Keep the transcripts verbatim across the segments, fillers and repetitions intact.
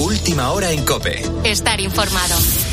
Última hora en COPE. Estar informado.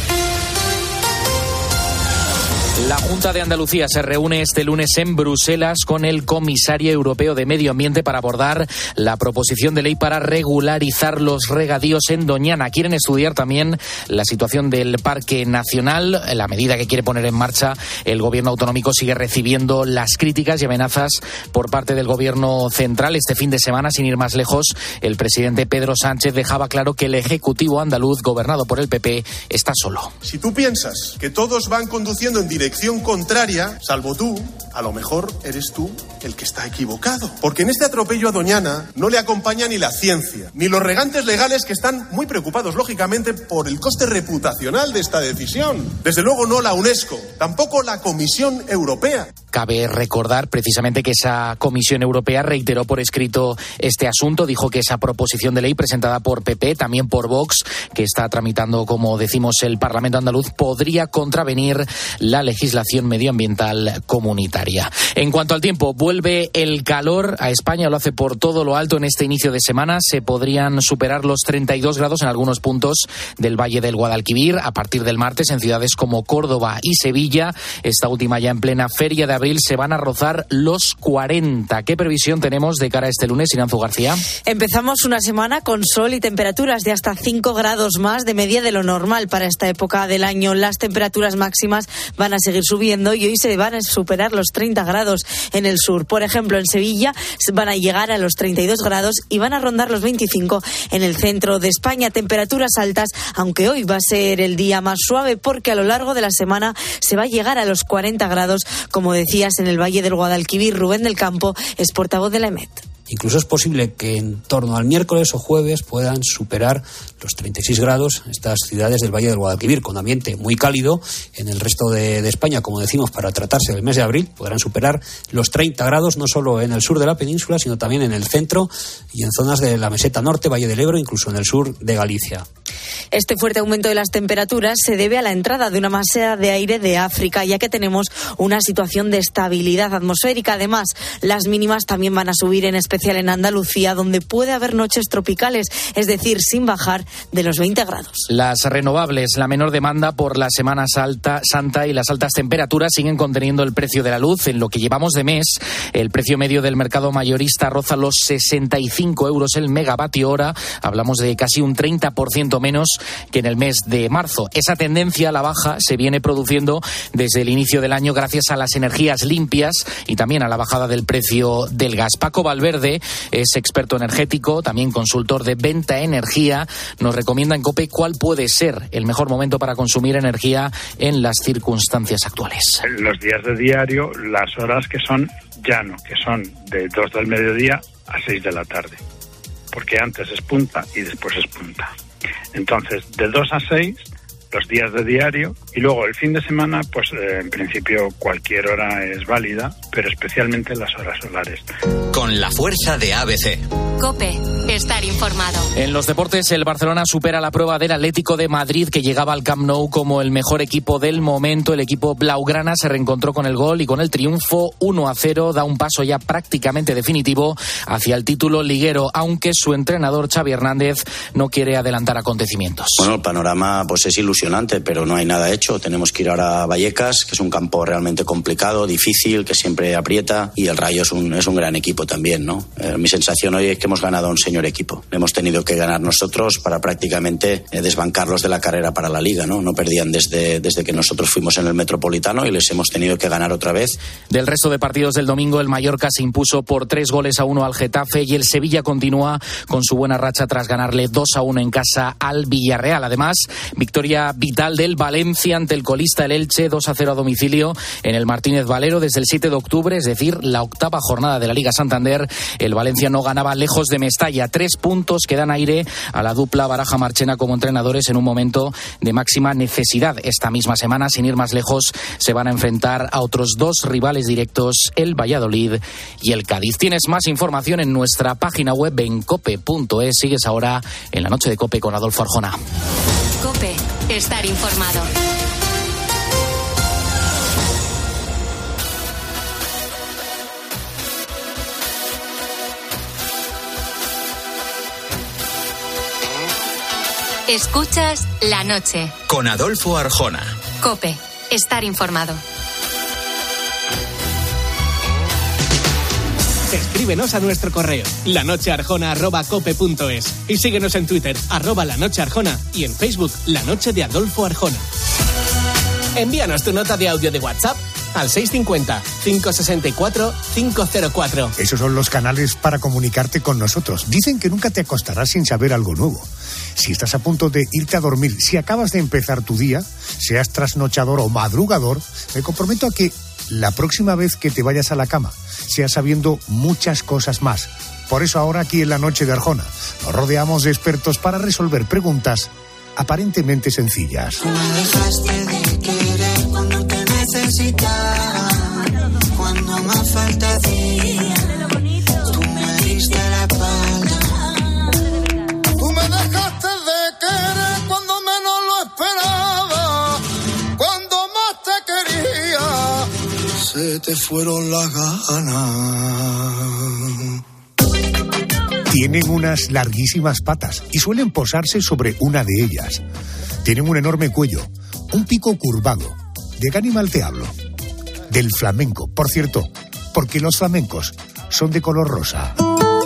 La Junta de Andalucía se reúne este lunes en Bruselas con el comisario europeo de Medio Ambiente para abordar la proposición de ley para regularizar los regadíos en Doñana. Quieren estudiar también la situación del Parque Nacional. La medida que quiere poner en marcha el gobierno autonómico sigue recibiendo las críticas y amenazas por parte del gobierno central. Este fin de semana, sin ir más lejos, el presidente Pedro Sánchez dejaba claro que el Ejecutivo andaluz, gobernado por el P P, está solo. Si tú piensas que todos van conduciendo en dirección dirección contraria, salvo tú, a lo mejor eres tú el que está equivocado. Porque en este atropello a Doñana no le acompaña ni la ciencia, ni los regantes legales que están muy preocupados, lógicamente, por el coste reputacional de esta decisión. Desde luego no la UNESCO, tampoco la Comisión Europea. Cabe recordar precisamente que esa Comisión Europea reiteró por escrito este asunto, dijo que esa proposición de ley presentada por P P, también por Vox, que está tramitando, como decimos, el Parlamento andaluz, podría contravenir la legislación medioambiental comunitaria. En cuanto al tiempo, vuelve el calor a España, lo hace por todo lo alto en este inicio de semana. Se podrían superar los treinta y dos grados en algunos puntos del Valle del Guadalquivir a partir del martes en ciudades como Córdoba y Sevilla. Esta última ya en plena feria de abril se van a rozar los cuarenta. ¿Qué previsión tenemos de cara a este lunes, Iranzu García? Empezamos una semana con sol y temperaturas de hasta cinco grados más de media de lo normal para esta época del año. Las temperaturas máximas van a seguir subiendo y hoy se van a superar los treinta grados en el sur. Por ejemplo, en Sevilla van a llegar a los treinta y dos grados y van a rondar los veinticinco en el centro de España. Temperaturas altas, aunque hoy va a ser el día más suave porque a lo largo de la semana se va a llegar a los cuarenta grados, como decías, en el Valle del Guadalquivir. Rubén del Campo es portavoz de la E M E T. Incluso es posible que en torno al miércoles o jueves puedan superar los treinta y seis grados estas ciudades del Valle del Guadalquivir, con ambiente muy cálido. En el resto de, de España, como decimos, para tratarse del mes de abril, podrán superar los treinta grados, no solo en el sur de la península, sino también en el centro y en zonas de la meseta norte, Valle del Ebro, incluso en el sur de Galicia. Este fuerte aumento de las temperaturas se debe a la entrada de una masa de aire de África, ya que tenemos una situación de estabilidad atmosférica. Además, las mínimas también van a subir, en especial en Andalucía, donde puede haber noches tropicales, es decir, sin bajar de los veinte grados. Las renovables, la menor demanda por la Semana Santa, Santa y las altas temperaturas siguen conteniendo el precio de la luz. En lo que llevamos de mes, el precio medio del mercado mayorista roza los sesenta y cinco euros el megavatio hora. Hablamos de casi un treinta por ciento menos que en el mes de marzo. Esa tendencia a la baja se viene produciendo desde el inicio del año gracias a las energías limpias y también a la bajada del precio del gas. Paco Valverde es experto energético, también consultor de Venta Energía. Nos recomienda en COPE cuál puede ser el mejor momento para consumir energía en las circunstancias actuales. Los días de diario, las horas que son llano, que son de dos del mediodía a seis de la tarde, porque antes es punta y después es punta. Entonces, de dos a seis, los días de diario, y luego el fin de semana, pues eh, en principio cualquier hora es válida, pero especialmente las horas solares. Con la fuerza de A B C. COPE, estar informado. En los deportes, el Barcelona supera la prueba del Atlético de Madrid, que llegaba al Camp Nou como el mejor equipo del momento. El equipo blaugrana se reencontró con el gol y con el triunfo uno a cero da un paso ya prácticamente definitivo hacia el título liguero, aunque su entrenador Xavi Hernández no quiere adelantar acontecimientos. Bueno, el panorama pues es ilusionante, pero no hay nada hecho. Tenemos que ir ahora a Vallecas, que es un campo realmente complicado, difícil, que siempre aprieta, y el Rayo es un, es un gran equipo también, ¿no? Eh, mi sensación hoy es que hemos ganado a un señor equipo. Hemos tenido que ganar nosotros para prácticamente eh, desbancarlos de la carrera para la Liga, ¿no? No perdían desde, desde que nosotros fuimos en el Metropolitano y les hemos tenido que ganar otra vez. Del resto de partidos del domingo, el Mallorca se impuso por tres goles a uno al Getafe y el Sevilla continúa con su buena racha tras ganarle dos a uno en casa al Villarreal. Además, victoria vital del Valencia ante el colista el Elche, dos a cero a domicilio en el Martínez Valero desde el siete de octubre, es decir, la octava jornada de la Liga Santander. El Valencia no ganaba lejos de Mestalla. Tres puntos que dan aire a la dupla Baraja-Marchena como entrenadores en un momento de máxima necesidad. Esta misma semana, sin ir más lejos, se van a enfrentar a otros dos rivales directos, el Valladolid y el Cádiz. Tienes más información en nuestra página web en cope punto es. Sigues ahora en la noche de COPE con Adolfo Arjona. COPE, estar informado. Escuchas La Noche. Con Adolfo Arjona. COPE. Estar informado. Escríbenos a nuestro correo lanochearjona arroba cope punto es y síguenos en Twitter arroba lanochearjona y en Facebook La Noche de Adolfo Arjona. Envíanos tu nota de audio de WhatsApp al seis cinco cero, cinco seis cuatro, cinco cero cuatro. Esos son los canales para comunicarte con nosotros. Dicen que nunca te acostarás sin saber algo nuevo. Si estás a punto de irte a dormir, si acabas de empezar tu día, seas trasnochador o madrugador, me comprometo a que la próxima vez que te vayas a la cama, seas sabiendo muchas cosas más. Por eso ahora aquí en La Noche de Arjona nos rodeamos de expertos para resolver preguntas aparentemente sencillas. Me dejaste de querer cuando te necesitaba, cuando más falta hacía, tú me diste la espalda. Tú me dejaste de querer cuando menos lo esperaba, cuando más te quería, se te fueron las ganas. Tienen unas larguísimas patas y suelen posarse sobre una de ellas. Tienen un enorme cuello, un pico curvado. ¿De qué animal te hablo? Del flamenco. Por cierto, ¿por qué los flamencos son de color rosa?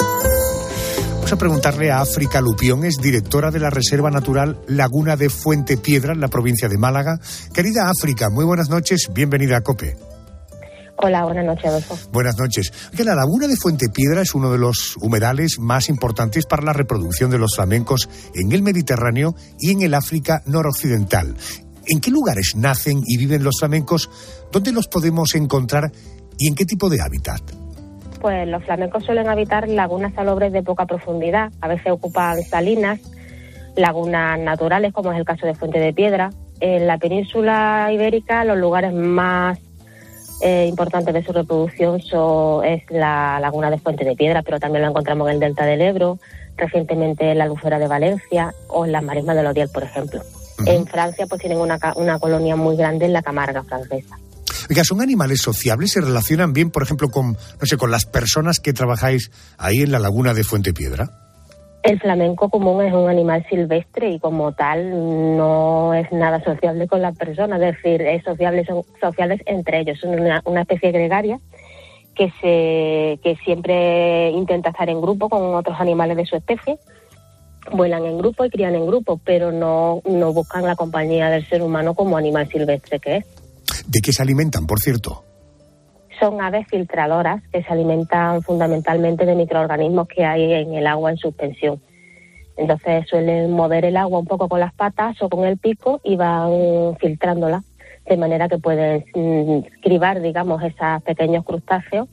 Vamos a preguntarle a África Lupión, es directora de la Reserva Natural Laguna de Fuente Piedra, en la provincia de Málaga. Querida África, muy buenas noches, bienvenida a COPE. Hola, buenas noches, Adolfo. Buenas noches. Que la laguna de Fuente Piedra es uno de los humedales más importantes para la reproducción de los flamencos en el Mediterráneo y en el África noroccidental. ¿En qué lugares nacen y viven los flamencos? ¿Dónde los podemos encontrar y en qué tipo de hábitat? Pues los flamencos suelen habitar lagunas salobres de poca profundidad. A veces ocupan salinas, lagunas naturales, como es el caso de Fuente de Piedra. En la península ibérica, los lugares más Eh, importante de su reproducción so, es la laguna de Fuente de Piedra, pero también lo encontramos en el delta del Ebro, recientemente en la Albufera de Valencia o en las marismas de Lodiel, por ejemplo. Uh-huh. En Francia pues tienen una, una colonia muy grande en la Camarga francesa. Oiga, ¿son animales sociables? ¿Se relacionan bien, por ejemplo, con, no sé, con las personas que trabajáis ahí en la laguna de Fuente Piedra? El flamenco común es un animal silvestre y como tal no es nada sociable con las personas, es decir, es sociable, son sociables entre ellos, son una, una especie gregaria que se que siempre intenta estar en grupo con otros animales de su especie, vuelan en grupo y crían en grupo, pero no, no buscan la compañía del ser humano como animal silvestre que es. ¿De qué se alimentan, por cierto? Son aves filtradoras que se alimentan fundamentalmente de microorganismos que hay en el agua en suspensión. Entonces suelen mover el agua un poco con las patas o con el pico y van filtrándola, de manera que pueden mm, cribar, digamos, esos pequeños crustáceos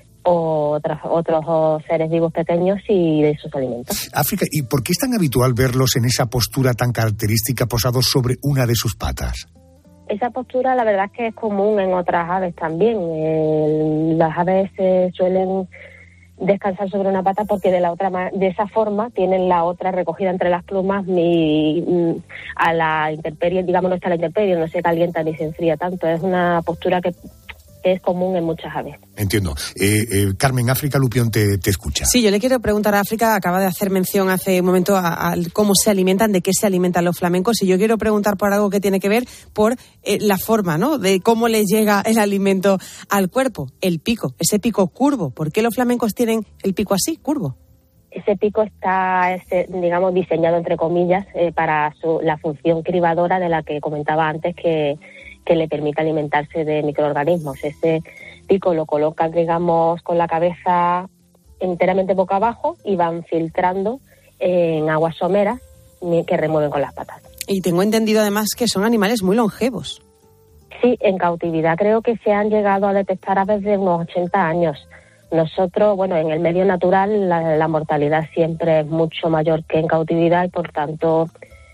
o otros, otros seres vivos pequeños y de eso se alimentan. África, ¿y por qué es tan habitual verlos en esa postura tan característica posados sobre una de sus patas? Esa postura la verdad es que es común en otras aves también. Eh, las aves eh, suelen descansar sobre una pata porque de la otra de esa forma tienen la otra recogida entre las plumas y, y a la intemperie, digamos, no está a la intemperie, no se calienta ni se enfría tanto. Es una postura que es común en muchas aves. Entiendo. Eh, eh, Carmen, África Lupión te, te escucha. Sí, yo le quiero preguntar a África, acaba de hacer mención hace un momento a, a cómo se alimentan, de qué se alimentan los flamencos, y yo quiero preguntar por algo que tiene que ver por eh, la forma, ¿no?, de cómo les llega el alimento al cuerpo, el pico, ese pico curvo. ¿Por qué los flamencos tienen el pico así, curvo? Ese pico está, ese, digamos, diseñado, entre comillas, eh, para su, la función cribadora de la que comentaba antes, que que le permite alimentarse de microorganismos. Ese pico lo colocan, digamos, con la cabeza enteramente boca abajo y van filtrando en aguas someras que remueven con las patas. Y tengo entendido además que son animales muy longevos. Sí, en cautividad creo que se han llegado a detectar aves de unos ochenta años. Nosotros, bueno, en el medio natural la, la mortalidad siempre es mucho mayor que en cautividad y por tanto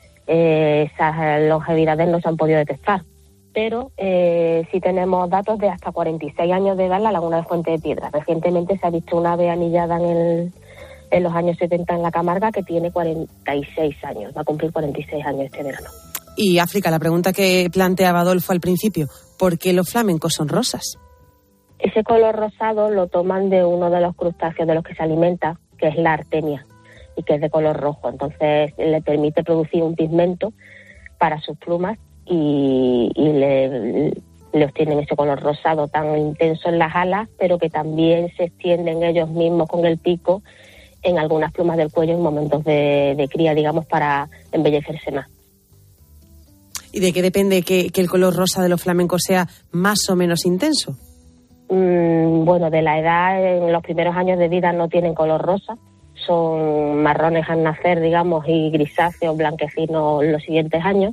eh, esas longevidades no se han podido detectar. Pero eh, sí tenemos datos de hasta cuarenta y seis años de edad en la laguna de Fuente de Piedra. Recientemente se ha visto una ave anillada en, el, en los años setenta en la Camarga que tiene cuarenta y seis años, va a cumplir cuarenta y seis años este verano. Y África, la pregunta que planteaba Adolfo al principio, ¿por qué los flamencos son rosas? Ese color rosado lo toman de uno de los crustáceos de los que se alimenta, que es la artemia. y que es de color rojo. Entonces le permite producir un pigmento para sus plumas y, y le, le obtienen ese color rosado tan intenso en las alas, pero que también se extienden ellos mismos con el pico en algunas plumas del cuello en momentos de, de cría, digamos, para embellecerse más. ¿Y de qué depende que, que el color rosa de los flamencos sea más o menos intenso? Mm, bueno, de la edad, en los primeros años de vida no tienen color rosa, son marrones al nacer, digamos, y grisáceos, blanquecinos los siguientes años.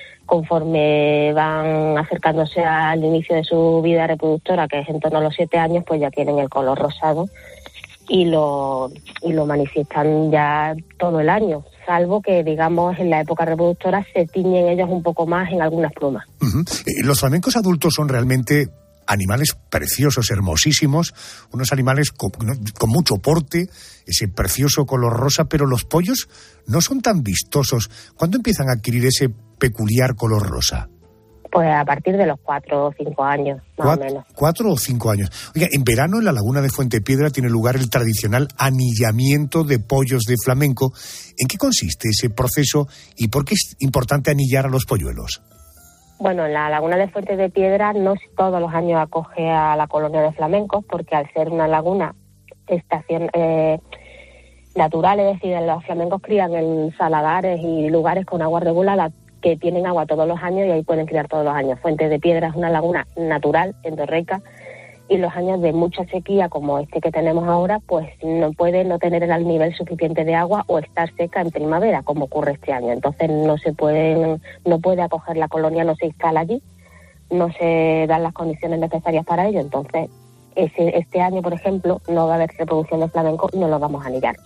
Conforme van acercándose al inicio de su vida reproductora, que es en torno a los siete años, pues ya tienen el color rosado y lo, y lo manifiestan ya todo el año, salvo que, digamos, en la época reproductora se tiñen ellos un poco más en algunas plumas. Uh-huh. Eh, los flamencos adultos son realmente animales preciosos, hermosísimos, unos animales con, con mucho porte, ese precioso color rosa, pero los pollos no son tan vistosos. ¿Cuándo empiezan a adquirir ese peculiar color rosa? Pues a partir de los cuatro o cinco años, más Cuat- o menos. Cuatro o cinco años. Oiga, en verano en la laguna de Fuentepiedra tiene lugar el tradicional anillamiento de pollos de flamenco. ¿En qué consiste ese proceso y por qué es importante anillar a los polluelos? Bueno, la laguna de Fuente de Piedra no todos los años acoge a la colonia de flamencos, porque al ser una laguna estación eh, natural, es decir, los flamencos crían en saladares y lugares con agua regulada que tienen agua todos los años y ahí pueden criar todos los años. Fuente de Piedra es una laguna natural, endorreica, y los años de mucha sequía como este que tenemos ahora, pues no puede no tener el nivel suficiente de agua o estar seca en primavera, como ocurre este año. Entonces no se pueden, no puede acoger la colonia, no se instala allí, no se dan las condiciones necesarias para ello. Entonces ese, este año, por ejemplo, no va a haber reproducción de flamenco, no lo vamos a anillar.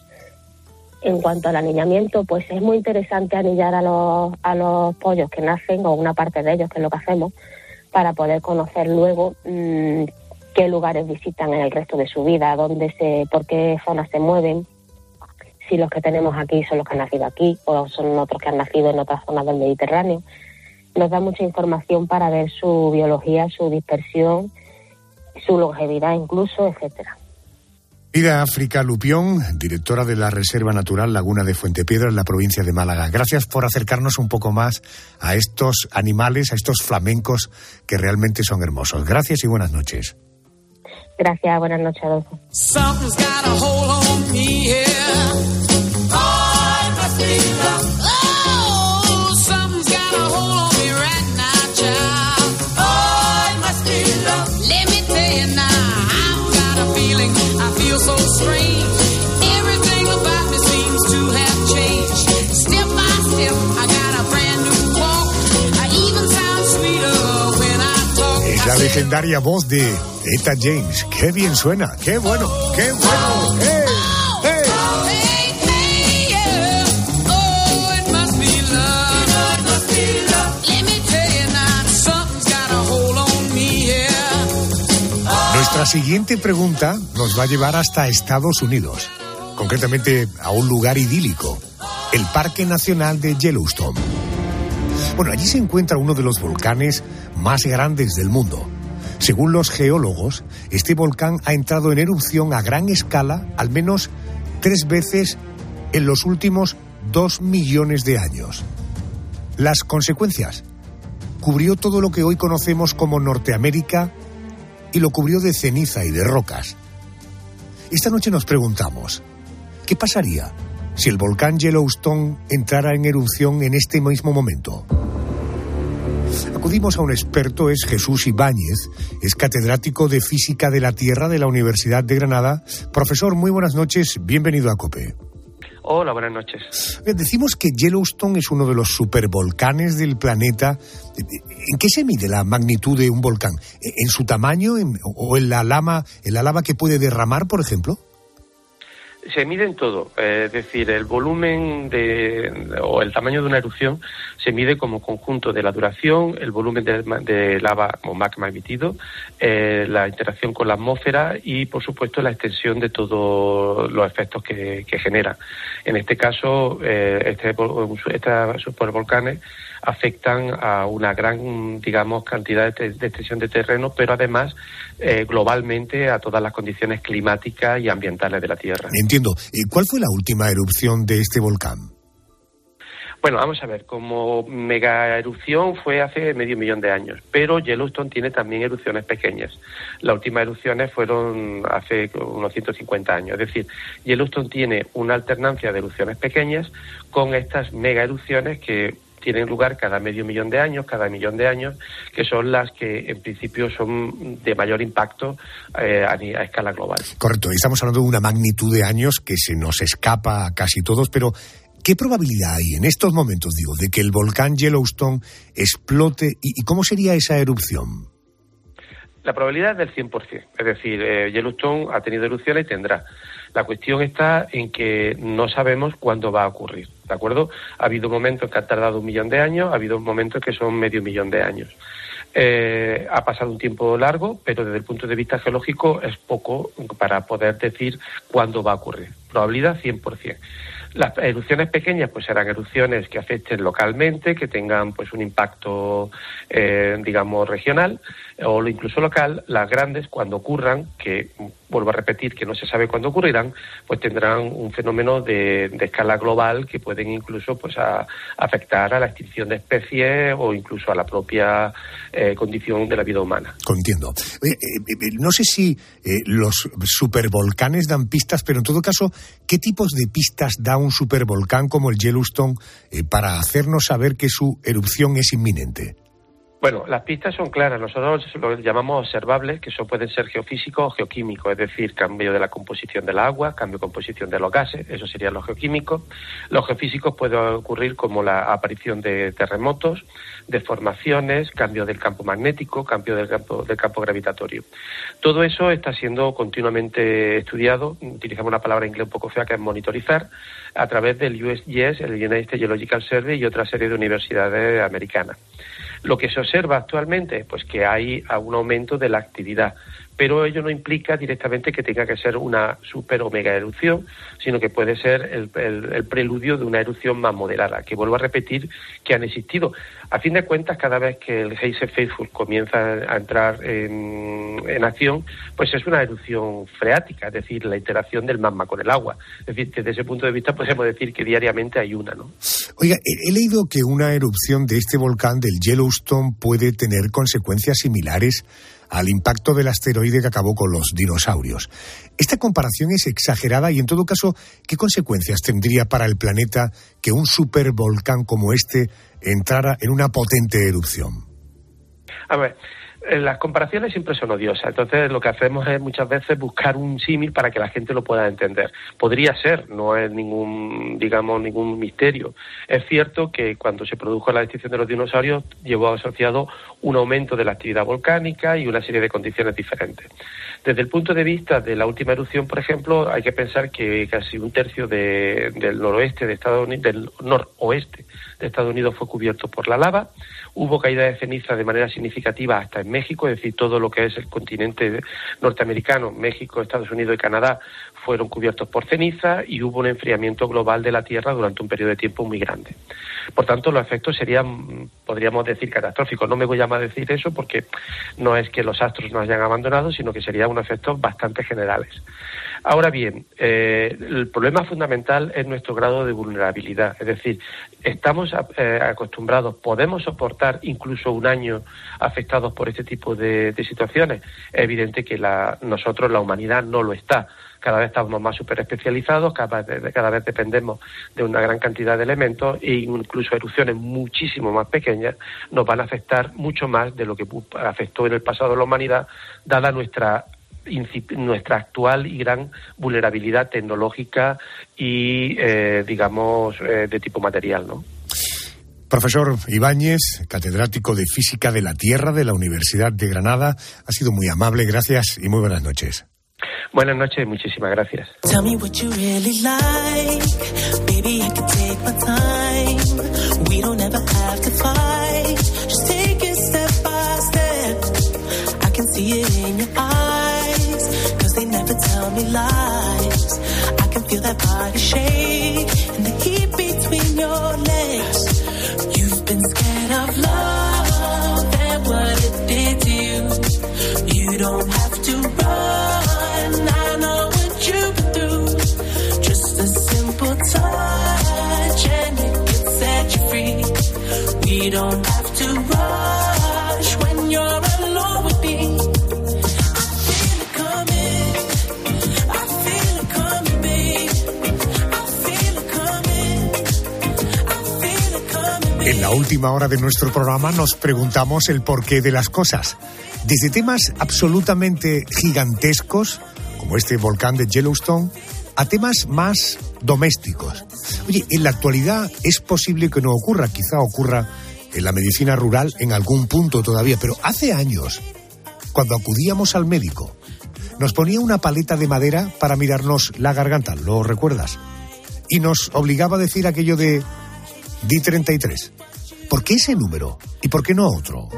En cuanto al anillamiento, pues es muy interesante anillar a los, a los pollos que nacen, o una parte de ellos, que es lo que hacemos, para poder conocer luego mmm, qué lugares visitan en el resto de su vida, dónde se, por qué zonas se mueven, si los que tenemos aquí son los que han nacido aquí o son otros que han nacido en otras zonas del Mediterráneo. Nos da mucha información para ver su biología, su dispersión, su longevidad incluso, etcétera. Mira, África Lupión, directora de la Reserva Natural Laguna de Fuentepiedra en la provincia de Málaga. Gracias por acercarnos un poco más a estos animales, a estos flamencos que realmente son hermosos. Gracias y buenas noches. Gracias, buenas noches, Adolfo. Es la legendaria voz de Etta James. ¡Qué bien suena! ¡Qué bueno! ¡Qué bueno! ¡Hey! Nuestra siguiente pregunta nos va a llevar hasta Estados Unidos, concretamente a un lugar idílico, el Parque Nacional de Yellowstone. Bueno, allí se encuentra uno de los volcanes más grandes del mundo. Según los geólogos, este volcán ha entrado en erupción a gran escala al menos tres veces en los últimos dos millones de años. Las consecuencias: cubrió todo lo que hoy conocemos como Norteamérica y lo cubrió de ceniza y de rocas. Esta noche nos preguntamos, ¿qué pasaría si el volcán Yellowstone entrara en erupción en este mismo momento? Acudimos a un experto, es Jesús Ibáñez, es catedrático de Física de la Tierra de la Universidad de Granada. Profesor, muy buenas noches, bienvenido a COPE. Hola, buenas noches. Decimos que Yellowstone es uno de los supervolcanes del planeta. ¿En qué se mide la magnitud de un volcán? ¿En su tamaño en, o en la lava, en la lava que puede derramar, por ejemplo? Se mide en todo, eh, es decir, el volumen de, o el tamaño de una erupción se mide como conjunto de la duración, el volumen de, de lava o magma emitido, eh, la interacción con la atmósfera y, por supuesto, la extensión de todos los efectos que, que genera. En este caso, eh, este, estos supervolcanes afectan a una gran, digamos, cantidad de, de extensión de terreno, pero además eh, globalmente a todas las condiciones climáticas y ambientales de la Tierra. Entiendo. Eh, ¿Cuál fue la última erupción de este volcán? Bueno, vamos a ver, como mega erupción fue hace medio millón de años, pero Yellowstone tiene también erupciones pequeñas. Las últimas erupciones fueron hace unos ciento cincuenta años, es decir, Yellowstone tiene una alternancia de erupciones pequeñas con estas mega erupciones que tienen lugar cada medio millón de años, cada millón de años, que son las que en principio son de mayor impacto eh, a, a escala global. Correcto, estamos hablando de una magnitud de años que se nos escapa a casi todos, pero ¿qué probabilidad hay en estos momentos, digo, de que el volcán Yellowstone explote y, y cómo sería esa erupción? La probabilidad es del cien por ciento, es decir, eh, Yellowstone ha tenido erupciones y tendrá. La cuestión está en que no sabemos cuándo va a ocurrir, ¿de acuerdo? Ha habido momentos que han tardado un millón de años, ha habido momentos que son medio millón de años. Eh, ha pasado un tiempo largo, pero desde el punto de vista geológico es poco para poder decir cuándo va a ocurrir. Probabilidad cien por ciento. Las erupciones pequeñas pues serán erupciones que afecten localmente, que tengan pues un impacto eh, digamos regional o incluso local. Las grandes, cuando ocurran, que vuelvo a repetir que no se sabe cuándo ocurrirán, pues tendrán un fenómeno de, de escala global que pueden incluso pues a, afectar a la extinción de especies o incluso a la propia eh, condición de la vida humana. Entiendo. Eh, eh, no sé si eh, los supervolcanes dan pistas, pero en todo caso, ¿qué tipos de pistas da un supervolcán como el Yellowstone eh, para hacernos saber que su erupción es inminente? Bueno, las pistas son claras. Nosotros lo llamamos observables, que eso pueden ser geofísicos o geoquímicos, es decir, cambio de la composición del agua, cambio de composición de los gases, eso serían los geoquímicos. Los geofísicos pueden ocurrir como la aparición de terremotos, deformaciones, cambio del campo magnético, cambio del campo, del campo gravitatorio. Todo eso está siendo continuamente estudiado, utilizamos una palabra en inglés un poco fea que es monitorizar, a través del U S G S, el United States Geological Survey y otra serie de universidades americanas. Lo que se observa actualmente, pues que hay un aumento de la actividad, pero ello no implica directamente que tenga que ser una super o mega erupción, sino que puede ser el, el, el preludio de una erupción más moderada, que vuelvo a repetir que han existido. A fin de cuentas, cada vez que el Geyser Faithful comienza a entrar en, en acción, pues es una erupción freática, es decir, la interacción del magma con el agua. Es decir, desde ese punto de vista podemos decir que diariamente hay una, ¿no? Oiga, he, he leído que una erupción de este volcán, del Yellowstone, puede tener consecuencias similares al impacto del asteroide que acabó con los dinosaurios. ¿Esta comparación es exagerada y, en todo caso, qué consecuencias tendría para el planeta que un supervolcán como este entrara en una potente erupción? A ver, las comparaciones siempre son odiosas, entonces lo que hacemos es muchas veces buscar un símil para que la gente lo pueda entender. Podría ser, no es ningún, digamos, ningún misterio. Es cierto que cuando se produjo la extinción de los dinosaurios llevó asociado un aumento de la actividad volcánica y una serie de condiciones diferentes. Desde el punto de vista de la última erupción, por ejemplo, hay que pensar que casi un tercio de, del noroeste de Estados Unidos, del noroeste de Estados Unidos fue cubierto por la lava. Hubo caída de ceniza de manera significativa hasta en México, es decir, todo lo que es el continente norteamericano, México, Estados Unidos y Canadá, fueron cubiertos por ceniza y hubo un enfriamiento global de la Tierra durante un periodo de tiempo muy grande. Por tanto, los efectos serían, podríamos decir, catastróficos. No me voy a llamar a decir eso porque no es que los astros nos hayan abandonado, sino que serían unos efectos bastante generales. Ahora bien, eh, el problema fundamental es nuestro grado de vulnerabilidad. Es decir, estamos eh, acostumbrados, podemos soportar incluso un año afectados por este tipo de, de situaciones. Es evidente que la, nosotros, la humanidad, no lo está. Cada vez estamos más super especializados, cada, cada vez dependemos de una gran cantidad de elementos e incluso erupciones muchísimo más pequeñas nos van a afectar mucho más de lo que afectó en el pasado a la humanidad, dada nuestra nuestra actual y gran vulnerabilidad tecnológica y, eh, digamos, eh, de tipo material, ¿no? Profesor Ibáñez, catedrático de Física de la Tierra de la Universidad de Granada, ha sido muy amable, gracias y muy buenas noches. Buenas noches, muchísimas gracias. Tell me what you really like. Baby, I can take my time. We don't ever have to fight. Just take it step by step. I can see it in your eyes. Cause they never tell me lies. I can feel that body shake and the heat between your legs. You've been scared of love and what it did to you. You don't have to run. I know what you've been through. We don't have to rush when you're alone with me. I feel it coming, I feel it coming, babe. I feel it coming, I feel it coming, babe. En la última hora de nuestro programa nos preguntamos el porqué de las cosas. Desde temas absolutamente gigantescos, como este volcán de Yellowstone, a temas más domésticos. Oye, en la actualidad es posible que no ocurra, quizá ocurra en la medicina rural en algún punto todavía, pero hace años, cuando acudíamos al médico, nos ponía una paleta de madera para mirarnos la garganta, ¿lo recuerdas? Y nos obligaba a decir aquello de D treinta y tres. ¿Por qué ese número? ¿Y por qué no otro?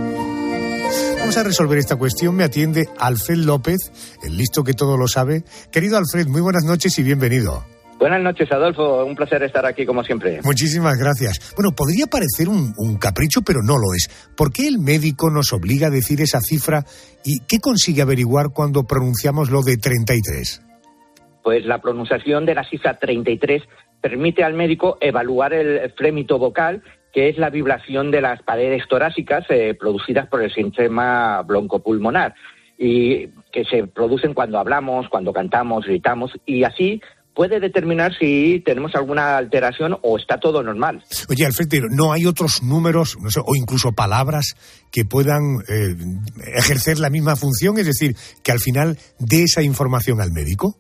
Vamos a resolver esta cuestión. Me atiende Alfred López, el listo que todo lo sabe. Querido Alfred, muy buenas noches y bienvenido. Buenas noches, Adolfo. Un placer estar aquí, como siempre. Muchísimas gracias. Bueno, podría parecer un, un capricho, pero no lo es. ¿Por qué el médico nos obliga a decir esa cifra y qué consigue averiguar cuando pronunciamos lo de treinta y tres? Pues la pronunciación de la cifra treinta y tres permite al médico evaluar el frémito vocal, que es la vibración de las paredes torácicas eh, producidas por el sistema broncopulmonar y que se producen cuando hablamos, cuando cantamos, gritamos, y así puede determinar si tenemos alguna alteración o está todo normal. Oye, Alfred, pero ¿no hay otros números, no sé, o incluso palabras que puedan eh, ejercer la misma función? Es decir, que al final dé esa información al médico.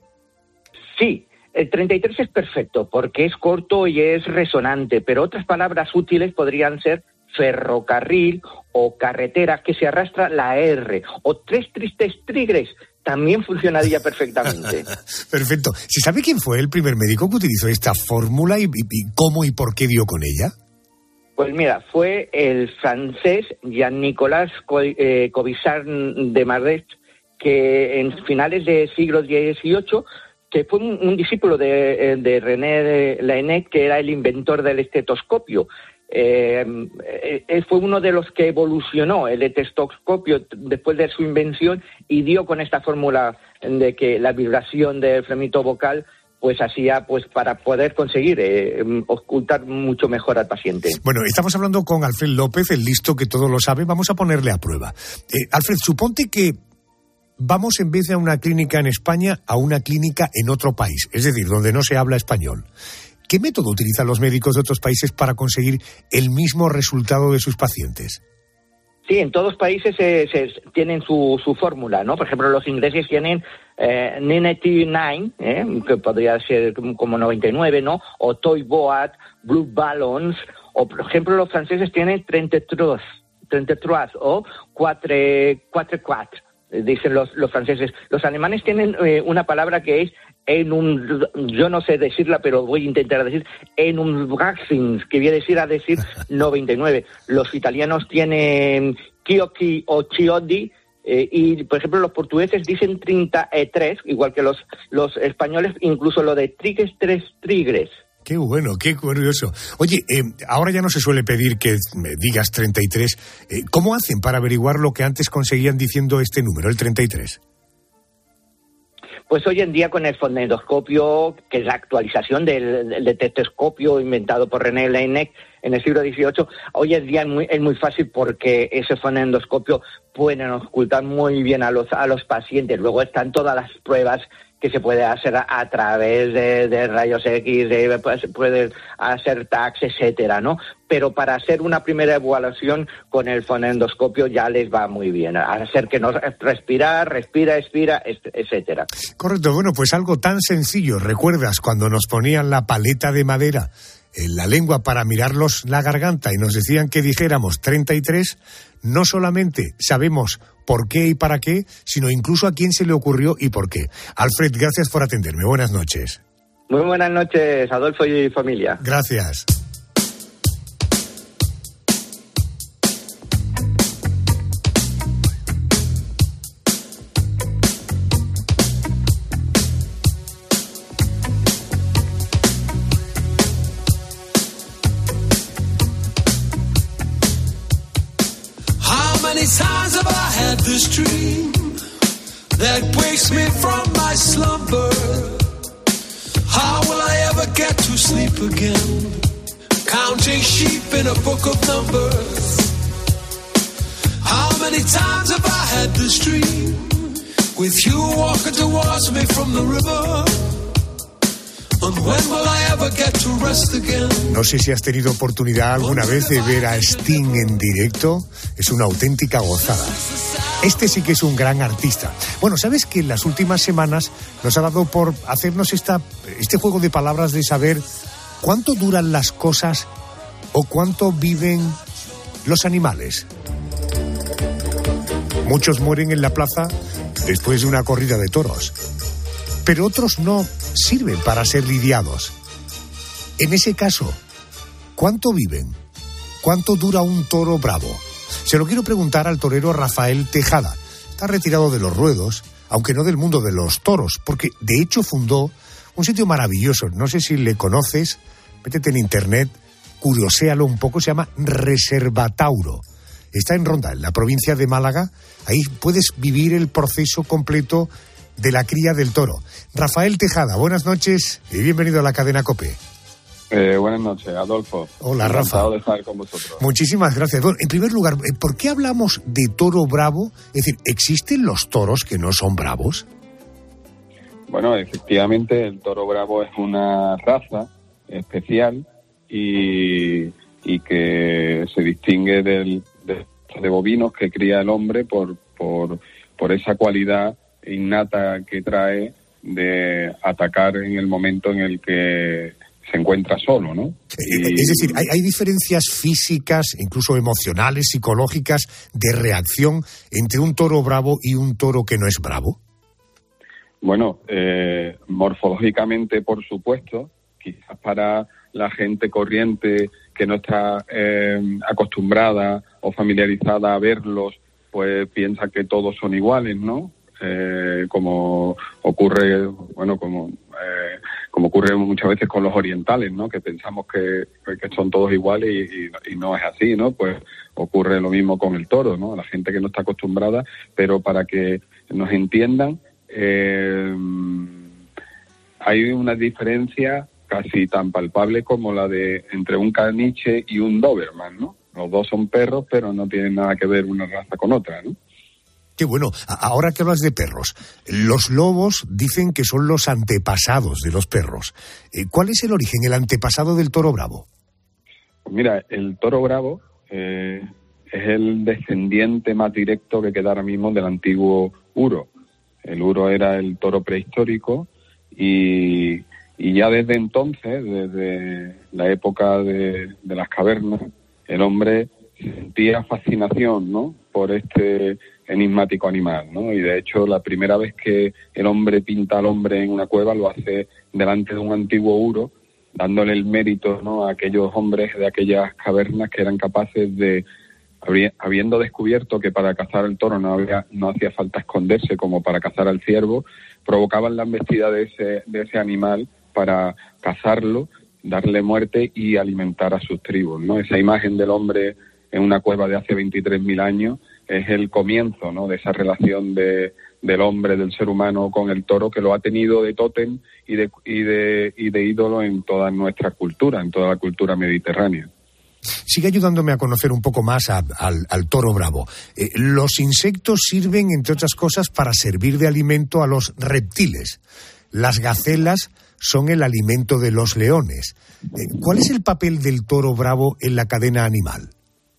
Sí. El treinta y tres es perfecto porque es corto y es resonante, pero otras palabras útiles podrían ser ferrocarril o carretera, que se arrastra la R, o tres tristes tigres, también funcionaría perfectamente. Perfecto. ¿Se sabe quién fue el primer médico que utilizó esta fórmula y, y, y cómo y por qué dio con ella? Pues mira, fue el francés Jean-Nicolas Cobissard de Maret, que en finales del siglo dieciocho, que fue un, un discípulo de, de René Laennec, que era el inventor del estetoscopio. Eh, eh, fue uno de los que evolucionó el estetoscopio después de su invención y dio con esta fórmula de que la vibración del frémito vocal pues hacía pues para poder conseguir eh, ocultar mucho mejor al paciente. Bueno, estamos hablando con Alfred López, el listo que todo lo sabe. Vamos a ponerle a prueba. Eh, Alfred, suponte que vamos en vez de a una clínica en España, a una clínica en otro país, es decir, donde no se habla español. ¿Qué método utilizan los médicos de otros países para conseguir el mismo resultado de sus pacientes? Sí, en todos los países se, se tienen su, su fórmula, ¿no? Por ejemplo, los ingleses tienen eh, noventa y nueve, ¿eh? Que podría ser como noventa y nueve, ¿no? O Toy Boat, Blue Balloons, o por ejemplo los franceses tienen treinta y tres, treinta y tres o cuatro cuatro. Dicen los, los franceses. Los alemanes tienen eh, una palabra que es en un, yo no sé decirla, pero voy a intentar decir, en un vaccins, que viene a decir a decir noventa y nueve. Los italianos tienen Chiocchi o Chiodi, eh, y por ejemplo los portugueses dicen treinta y tres, igual que los, los españoles, incluso lo de trigues, tres tigres. Qué bueno, qué curioso. Oye, eh, ahora ya no se suele pedir que me digas treinta y tres. Eh, ¿Cómo hacen para averiguar lo que antes conseguían diciendo este número, el treinta y tres? Pues hoy en día con el fonendoscopio, que es la actualización del, del estetoscopio inventado por René Laennec en el siglo dieciocho, hoy en día es muy, es muy fácil porque ese fonendoscopio pueden ocultar muy bien a los, a los pacientes. Luego están todas las pruebas que se puede hacer a, a través de, de rayos X, de, pues, puede hacer T A C, etcétera, ¿no? Pero para hacer una primera evaluación con el fonendoscopio ya les va muy bien. Hacer que no respirar, respira, expira, etcétera. Correcto. Bueno, pues algo tan sencillo. ¿Recuerdas cuando nos ponían la paleta de madera en la lengua para mirarlos la garganta y nos decían que dijéramos treinta y tres? No solamente sabemos por qué y para qué, sino incluso a quién se le ocurrió y por qué. Alfred, gracias por atenderme. Buenas noches. Muy buenas noches, Adolfo y familia. Gracias. Times have I had this dream that wakes me from my slumber? How will I ever get to sleep again? counting sheep in a book of numbers. How many times have I had this dream, with you walking towards me from the river? And when will I ever get to rest again? No sé si has tenido oportunidad alguna vez de ver a Sting en directo. Es una auténtica gozada. Este sí que es un gran artista. Bueno, ¿sabes que en las últimas semanas nos ha dado por hacernos esta, este juego de palabras de saber cuánto duran las cosas o cuánto viven los animales? Muchos mueren en la plaza después de una corrida de toros, pero otros no sirven para ser lidiados. En ese caso, ¿cuánto viven? ¿Cuánto dura un toro bravo? Se lo quiero preguntar al torero Rafael Tejada. Está retirado de los ruedos, aunque no del mundo de los toros, porque de hecho fundó un sitio maravilloso. No sé si le conoces, métete en internet, curioséalo un poco, se llama Reservatauro. Está en Ronda, en la provincia de Málaga. Ahí puedes vivir el proceso completo de la cría del toro. Rafael Tejada, buenas noches y bienvenido a la cadena COPE. Eh, buenas noches, Adolfo. Hola, Rafa. Encantado de estar con vosotros. Muchísimas gracias. Bueno, en primer lugar, ¿por qué hablamos de toro bravo? Es decir, ¿existen los toros que no son bravos? Bueno, efectivamente, el toro bravo es una raza especial y, y que se distingue del, de, de bovinos que cría el hombre por, por, por esa cualidad innata que trae de atacar en el momento en el que se encuentra solo, ¿no? Y... Es decir, ¿hay, hay diferencias físicas, incluso emocionales, psicológicas, de reacción entre un toro bravo y un toro que no es bravo? Bueno, eh, morfológicamente, por supuesto, quizás para la gente corriente que no está eh, acostumbrada o familiarizada a verlos, pues piensa que todos son iguales, ¿no? Eh, como ocurre, bueno, como eh, como ocurre muchas veces con los orientales, ¿no? Que pensamos que, que son todos iguales y, y, y no es así, ¿no? Pues ocurre lo mismo con el toro, ¿no? La gente que no está acostumbrada, pero para que nos entiendan, eh, hay una diferencia casi tan palpable como la de entre un caniche y un doberman, ¿no? Los dos son perros, pero no tienen nada que ver una raza con otra, ¿no? Qué bueno. Ahora que hablas de perros, los lobos dicen que son los antepasados de los perros. ¿Cuál es el origen, el antepasado del toro bravo? Pues mira, el toro bravo eh, es el descendiente más directo que queda ahora mismo del antiguo uro. El uro era el toro prehistórico y, y ya desde entonces, desde la época de, de las cavernas, el hombre sentía fascinación, ¿no?, por este enigmático animal, ¿no? Y de hecho la primera vez que el hombre pinta al hombre en una cueva lo hace delante de un antiguo uro, dándole el mérito, ¿no?, a aquellos hombres de aquellas cavernas que eran capaces de, habiendo descubierto que para cazar el toro no había, no hacía falta esconderse como para cazar al ciervo, provocaban la embestida de ese, de ese animal para cazarlo, darle muerte y alimentar a sus tribus, ¿no? Esa imagen del hombre en una cueva de hace veintitrés mil años es el comienzo, ¿no?, de esa relación de, del hombre, del ser humano con el toro, que lo ha tenido de tótem y de, y de, y de ídolo en toda nuestra cultura, en toda la cultura mediterránea. Sigue ayudándome a conocer un poco más a, al, al toro bravo. Eh, los insectos sirven, entre otras cosas, para servir de alimento a los reptiles. Las gacelas son el alimento de los leones. Eh, ¿Cuál es el papel del toro bravo en la cadena animal?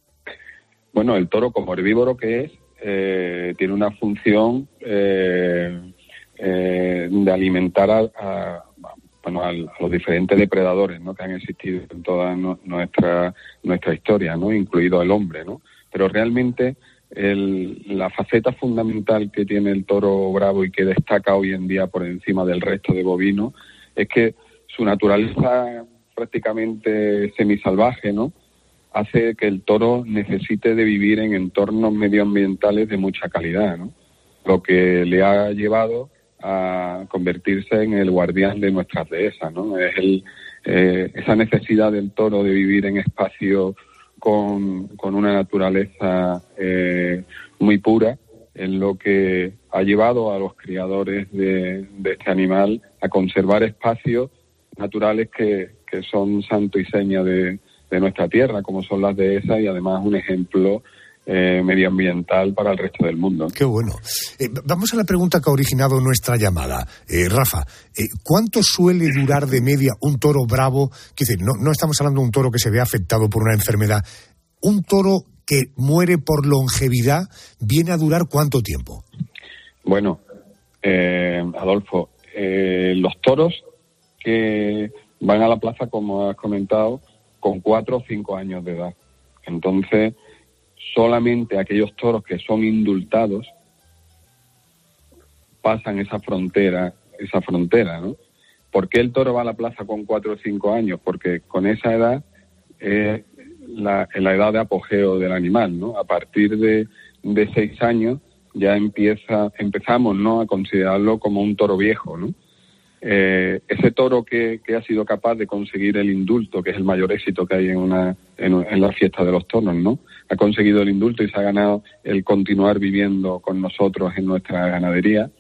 Bueno, el toro, como herbívoro que es, eh, tiene una función eh, eh, de alimentar a, a, bueno, a, a los diferentes depredadores, ¿no?, que han existido en toda no, nuestra nuestra historia, ¿no?, incluido el hombre, ¿no? Pero realmente el, la faceta fundamental que tiene el toro bravo y que destaca hoy en día por encima del resto de bovinos es que su naturaleza prácticamente semisalvaje, ¿no?, hace que el toro necesite de vivir en entornos medioambientales de mucha calidad, ¿no?, lo que le ha llevado a convertirse en el guardián de nuestras dehesas, ¿no? Es el, eh, esa necesidad del toro de vivir en espacios con, con una naturaleza eh, muy pura, es lo que ha llevado a los criadores de, de este animal a conservar espacios naturales que, que son santo y seña de de nuestra tierra, como son las dehesas, y además un ejemplo eh, medioambiental para el resto del mundo. Qué bueno. Eh, vamos a la pregunta que ha originado nuestra llamada. Eh, Rafa, eh, ¿cuánto suele durar de media un toro bravo? Que dice, no, no estamos hablando de un toro que se vea afectado por una enfermedad. Un toro que muere por longevidad, ¿viene a durar cuánto tiempo? Bueno, eh, Adolfo, eh, los toros que van a la plaza, como has comentado, con cuatro o cinco años de edad. Entonces, solamente aquellos toros que son indultados pasan esa frontera, esa frontera, ¿no? ¿Por qué el toro va a la plaza con cuatro o cinco años? Porque con esa edad es eh, la, la edad de apogeo del animal, ¿no? A partir de, de seis años ya empieza, empezamos, ¿no?, a considerarlo como un toro viejo, ¿no? Eh, ese toro que, que ha sido capaz de conseguir el indulto, que es el mayor éxito que hay en una en, en la fiesta de los toros, ¿no? Ha conseguido el indulto y se ha ganado el continuar viviendo con nosotros en nuestra ganadería.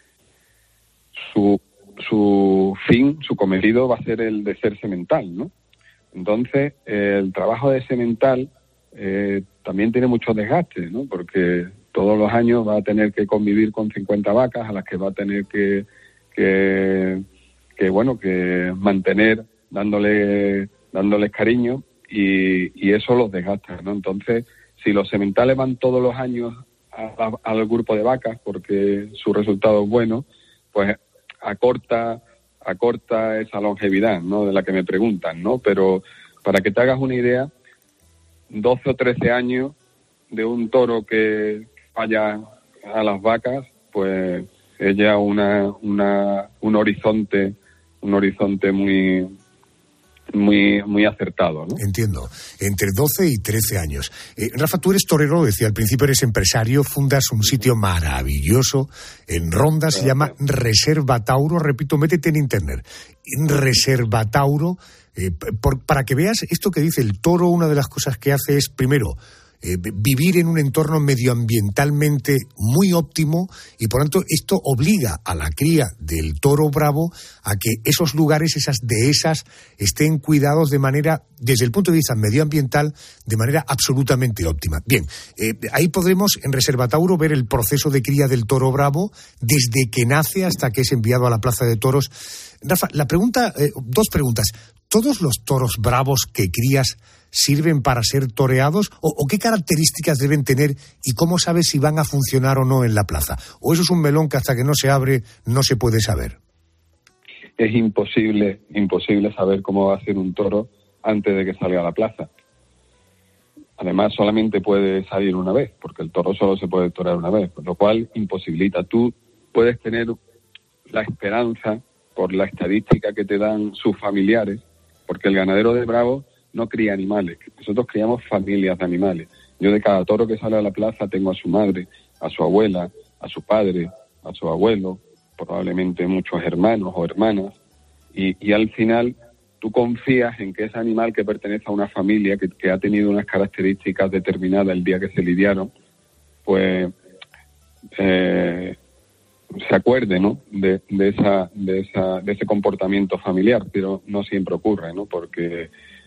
Su, su fin, su cometido va a ser el de ser semental, ¿no? Entonces, eh, el trabajo de semental eh, también tiene mucho desgaste, ¿no? Porque todos los años va a tener que convivir con cincuenta vacas a las que va a tener que que, que bueno, que mantener dándole dándoles cariño y, y eso los desgasta, ¿no? Entonces, si los sementales van todos los años a, a, al grupo de vacas porque su resultado es bueno, pues acorta acorta esa longevidad, ¿no?, de la que me preguntan, ¿no? Pero para que te hagas una idea, doce o trece años de un toro que vaya a las vacas, pues es ya una, una, un horizonte, un horizonte muy, muy, muy acertado, ¿no? Entiendo. Entre doce y trece años. Eh, Rafa, tú eres torero, decía al principio, eres empresario, fundas un sitio maravilloso en Ronda, se llama Reserva Tauro. Repito, métete en internet. Reserva Tauro, eh, por, para que veas esto que dice el toro. Una de las cosas que hace es, primero, Eh, vivir en un entorno medioambientalmente muy óptimo y por tanto esto obliga a la cría del toro bravo a que esos lugares, esas dehesas, estén cuidados de manera, desde el punto de vista medioambiental, de manera absolutamente óptima. Bien, eh, ahí podremos en Reserva Tauro ver el proceso de cría del toro bravo desde que nace hasta que es enviado a la plaza de toros. Rafa, la pregunta, eh, dos preguntas. ¿Todos los toros bravos que crías sirven para ser toreados? ¿O, o qué características deben tener y cómo sabes si van a funcionar o no en la plaza? ¿O eso es un melón que hasta que no se abre no se puede saber? Es imposible, imposible saber cómo va a ser un toro antes de que salga a la plaza. Además, solamente puede salir una vez, porque el toro solo se puede torear una vez, lo cual imposibilita. Tú puedes tener la esperanza, por la estadística que te dan sus familiares, porque el ganadero de Bravo no cría animales, nosotros criamos familias de animales. Yo de cada toro que sale a la plaza tengo a su madre, a su abuela, a su padre, a su abuelo, probablemente muchos hermanos o hermanas, y, y al final tú confías en que ese animal que pertenece a una familia que, que ha tenido unas características determinadas el día que se lidiaron, pues eh, se acuerde, ¿no?, de, de esa, de esa, de ese comportamiento familiar, pero no siempre ocurre, ¿no?, porque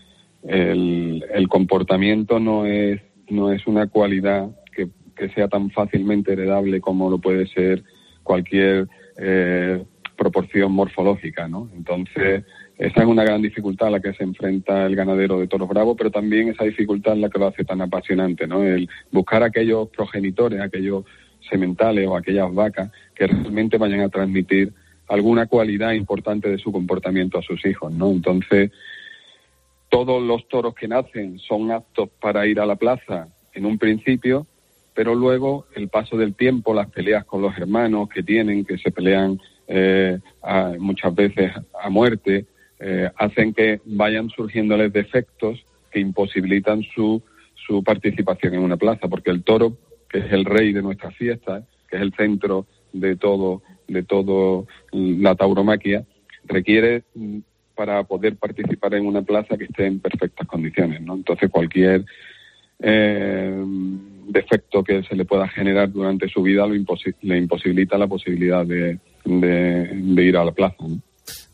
el, el comportamiento no es, no es una cualidad que, que sea tan fácilmente heredable como lo puede ser cualquier eh, proporción morfológica, ¿no? Entonces, esa es una gran dificultad a la que se enfrenta el ganadero de toros bravos, pero también esa dificultad es la que lo hace tan apasionante, ¿no? El buscar aquellos progenitores, aquellos sementales o aquellas vacas que realmente vayan a transmitir alguna cualidad importante de su comportamiento a sus hijos, ¿no? Entonces, todos los toros que nacen son aptos para ir a la plaza en un principio, pero luego el paso del tiempo, las peleas con los hermanos que tienen, que se pelean eh, a, muchas veces a muerte, eh, hacen que vayan surgiéndoles defectos que imposibilitan su, su participación en una plaza, porque el toro, que es el rey de nuestras fiestas, que es el centro de todo, de todo la tauromaquia, requiere, para poder participar en una plaza, que esté en perfectas condiciones, ¿no? Entonces cualquier eh, defecto que se le pueda generar durante su vida lo imposi- le imposibilita la posibilidad de, de, de ir a la plaza, ¿no?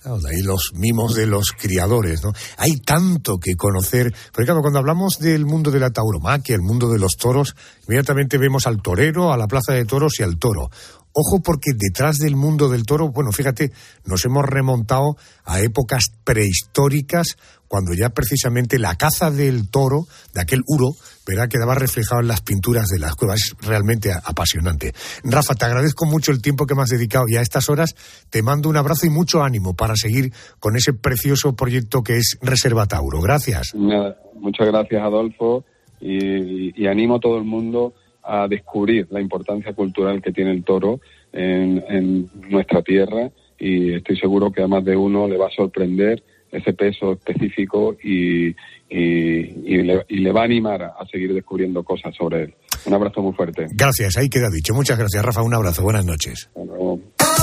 Claro, de ahí los mimos de los criadores, ¿no? Hay tanto que conocer. Porque claro, cuando hablamos del mundo de la tauromaquia, el mundo de los toros, inmediatamente vemos al torero, a la plaza de toros y al toro. Ojo, porque detrás del mundo del toro, bueno, fíjate, nos hemos remontado a épocas prehistóricas, cuando ya precisamente la caza del toro, de aquel uro, verá, quedaba reflejado en las pinturas de las cuevas. Es realmente apasionante. Rafa, te agradezco mucho el tiempo que me has dedicado y a estas horas te mando un abrazo y mucho ánimo para seguir con ese precioso proyecto que es Reserva Tauro. Gracias. Nada, muchas gracias, Adolfo, y, y animo a todo el mundo a descubrir la importancia cultural que tiene el toro en, en nuestra tierra, y estoy seguro que a más de uno le va a sorprender ese peso específico y, y, y, le, y le va a animar a, a seguir descubriendo cosas sobre él. Un abrazo muy fuerte. Gracias, ahí queda dicho. Muchas gracias, Rafa. Un abrazo. Buenas noches. Hasta luego.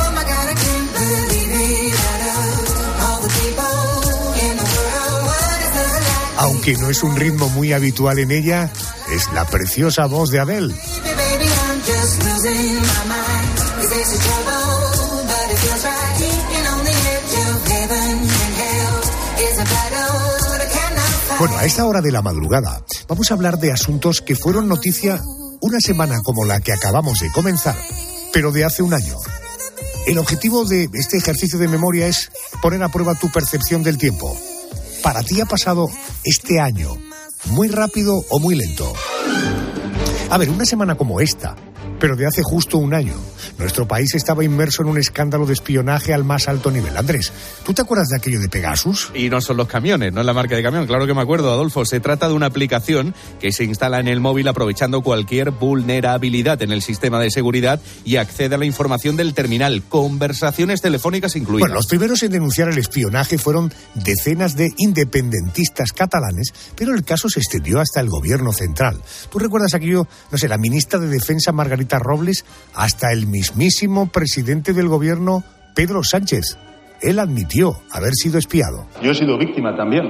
Aunque no es un ritmo muy habitual en ella, es la preciosa voz de Adele. Bueno, a esta hora de la madrugada vamos a hablar de asuntos que fueron noticia una semana como la que acabamos de comenzar, pero de hace un año. El objetivo de este ejercicio de memoria es poner a prueba tu percepción del tiempo. ¿Para ti ha pasado este año muy rápido o muy lento? A ver, una semana como esta, pero de hace justo un año, nuestro país estaba inmerso en un escándalo de espionaje al más alto nivel. Andrés, ¿tú te acuerdas de aquello de Pegasus? Y no son los camiones, no es la marca de camión, claro que me acuerdo, Adolfo. Se trata de una aplicación que se instala en el móvil aprovechando cualquier vulnerabilidad en el sistema de seguridad y accede a la información del terminal, conversaciones telefónicas incluidas. Bueno, los primeros en denunciar el espionaje fueron decenas de independentistas catalanes, pero el caso se extendió hasta el gobierno central. ¿Tú recuerdas aquello, no sé, la ministra de Defensa Margarita Robles, hasta el mismísimo presidente del gobierno, Pedro Sánchez? Él admitió haber sido espiado. Yo he sido víctima también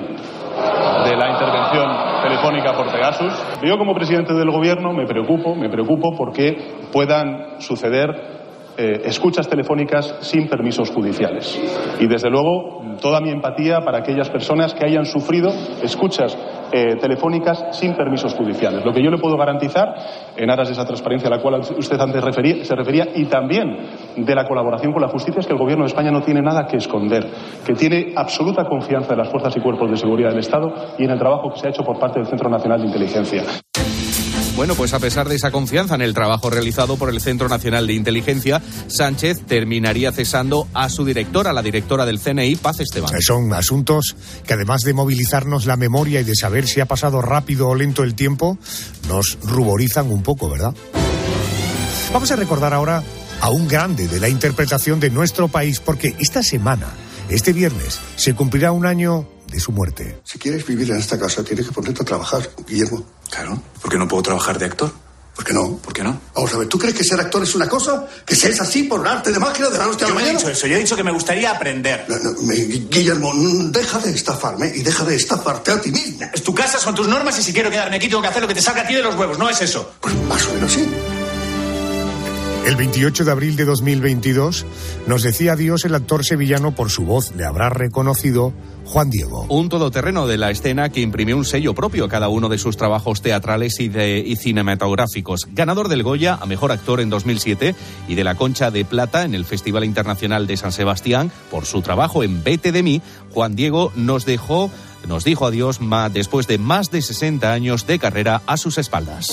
de la intervención telefónica por Pegasus. Yo, como presidente del gobierno, me preocupo, me preocupo porque puedan suceder eh, escuchas telefónicas sin permisos judiciales. Y desde luego, toda mi empatía para aquellas personas que hayan sufrido escuchas eh, telefónicas sin permisos judiciales. Lo que yo le puedo garantizar, en aras de esa transparencia a la cual usted antes refería, se refería, y también de la colaboración con la justicia, es que el Gobierno de España no tiene nada que esconder, que tiene absoluta confianza en las fuerzas y cuerpos de seguridad del Estado y en el trabajo que se ha hecho por parte del Centro Nacional de Inteligencia. Bueno, pues a pesar de esa confianza en el trabajo realizado por el Centro Nacional de Inteligencia, Sánchez terminaría cesando a su directora, la directora del C N I, Paz Esteban. Son asuntos que, además de movilizarnos la memoria y de saber si ha pasado rápido o lento el tiempo, nos ruborizan un poco, ¿verdad? Vamos a recordar ahora a un grande de la interpretación de nuestro país, porque esta semana, este viernes, se cumplirá un año de su muerte. Si quieres vivir en esta casa, tienes que ponerte a trabajar, Guillermo. Claro. ¿Por qué no puedo trabajar de actor? ¿Por qué no? ¿Por qué no? Vamos a ver, ¿tú crees que ser actor es una cosa? ¿Que seas así por arte de magia de la noche a la mañana? Yo no he dicho eso, yo he dicho que me gustaría aprender. No, no, me, Guillermo, deja de estafarme y deja de estafarte a ti mismo. Es tu casa, son tus normas, y si quiero quedarme aquí tengo que hacer lo que te salga a ti de los huevos, no es eso. Pues más o menos sí. El veintiocho de abril de dos mil veintidós nos decía adiós el actor sevillano. Por su voz le habrá reconocido Juan Diego. Un todoterreno de la escena que imprimió un sello propio a cada uno de sus trabajos teatrales y, de, y cinematográficos. Ganador del Goya a Mejor Actor en dos mil siete y de la Concha de Plata en el Festival Internacional de San Sebastián por su trabajo en Vete de mí, Juan Diego nos dejó, nos dijo adiós ma, después de más de sesenta años de carrera a sus espaldas.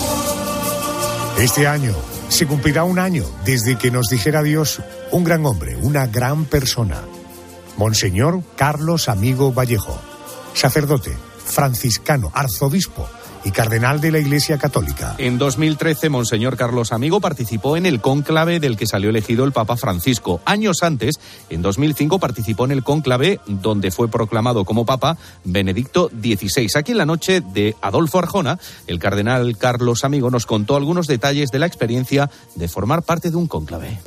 Este año se cumplirá un año desde que nos dijera adiós un gran hombre, una gran persona. Monseñor Carlos Amigo Vallejo, sacerdote, franciscano, arzobispo y cardenal de la Iglesia Católica. En dos mil trece, Monseñor Carlos Amigo participó en el cónclave del que salió elegido el Papa Francisco. Años antes, en dos mil cinco, participó en el cónclave donde fue proclamado como Papa Benedicto dieciséis. Aquí en la noche de Adolfo Arjona, el cardenal Carlos Amigo nos contó algunos detalles de la experiencia de formar parte de un cónclave.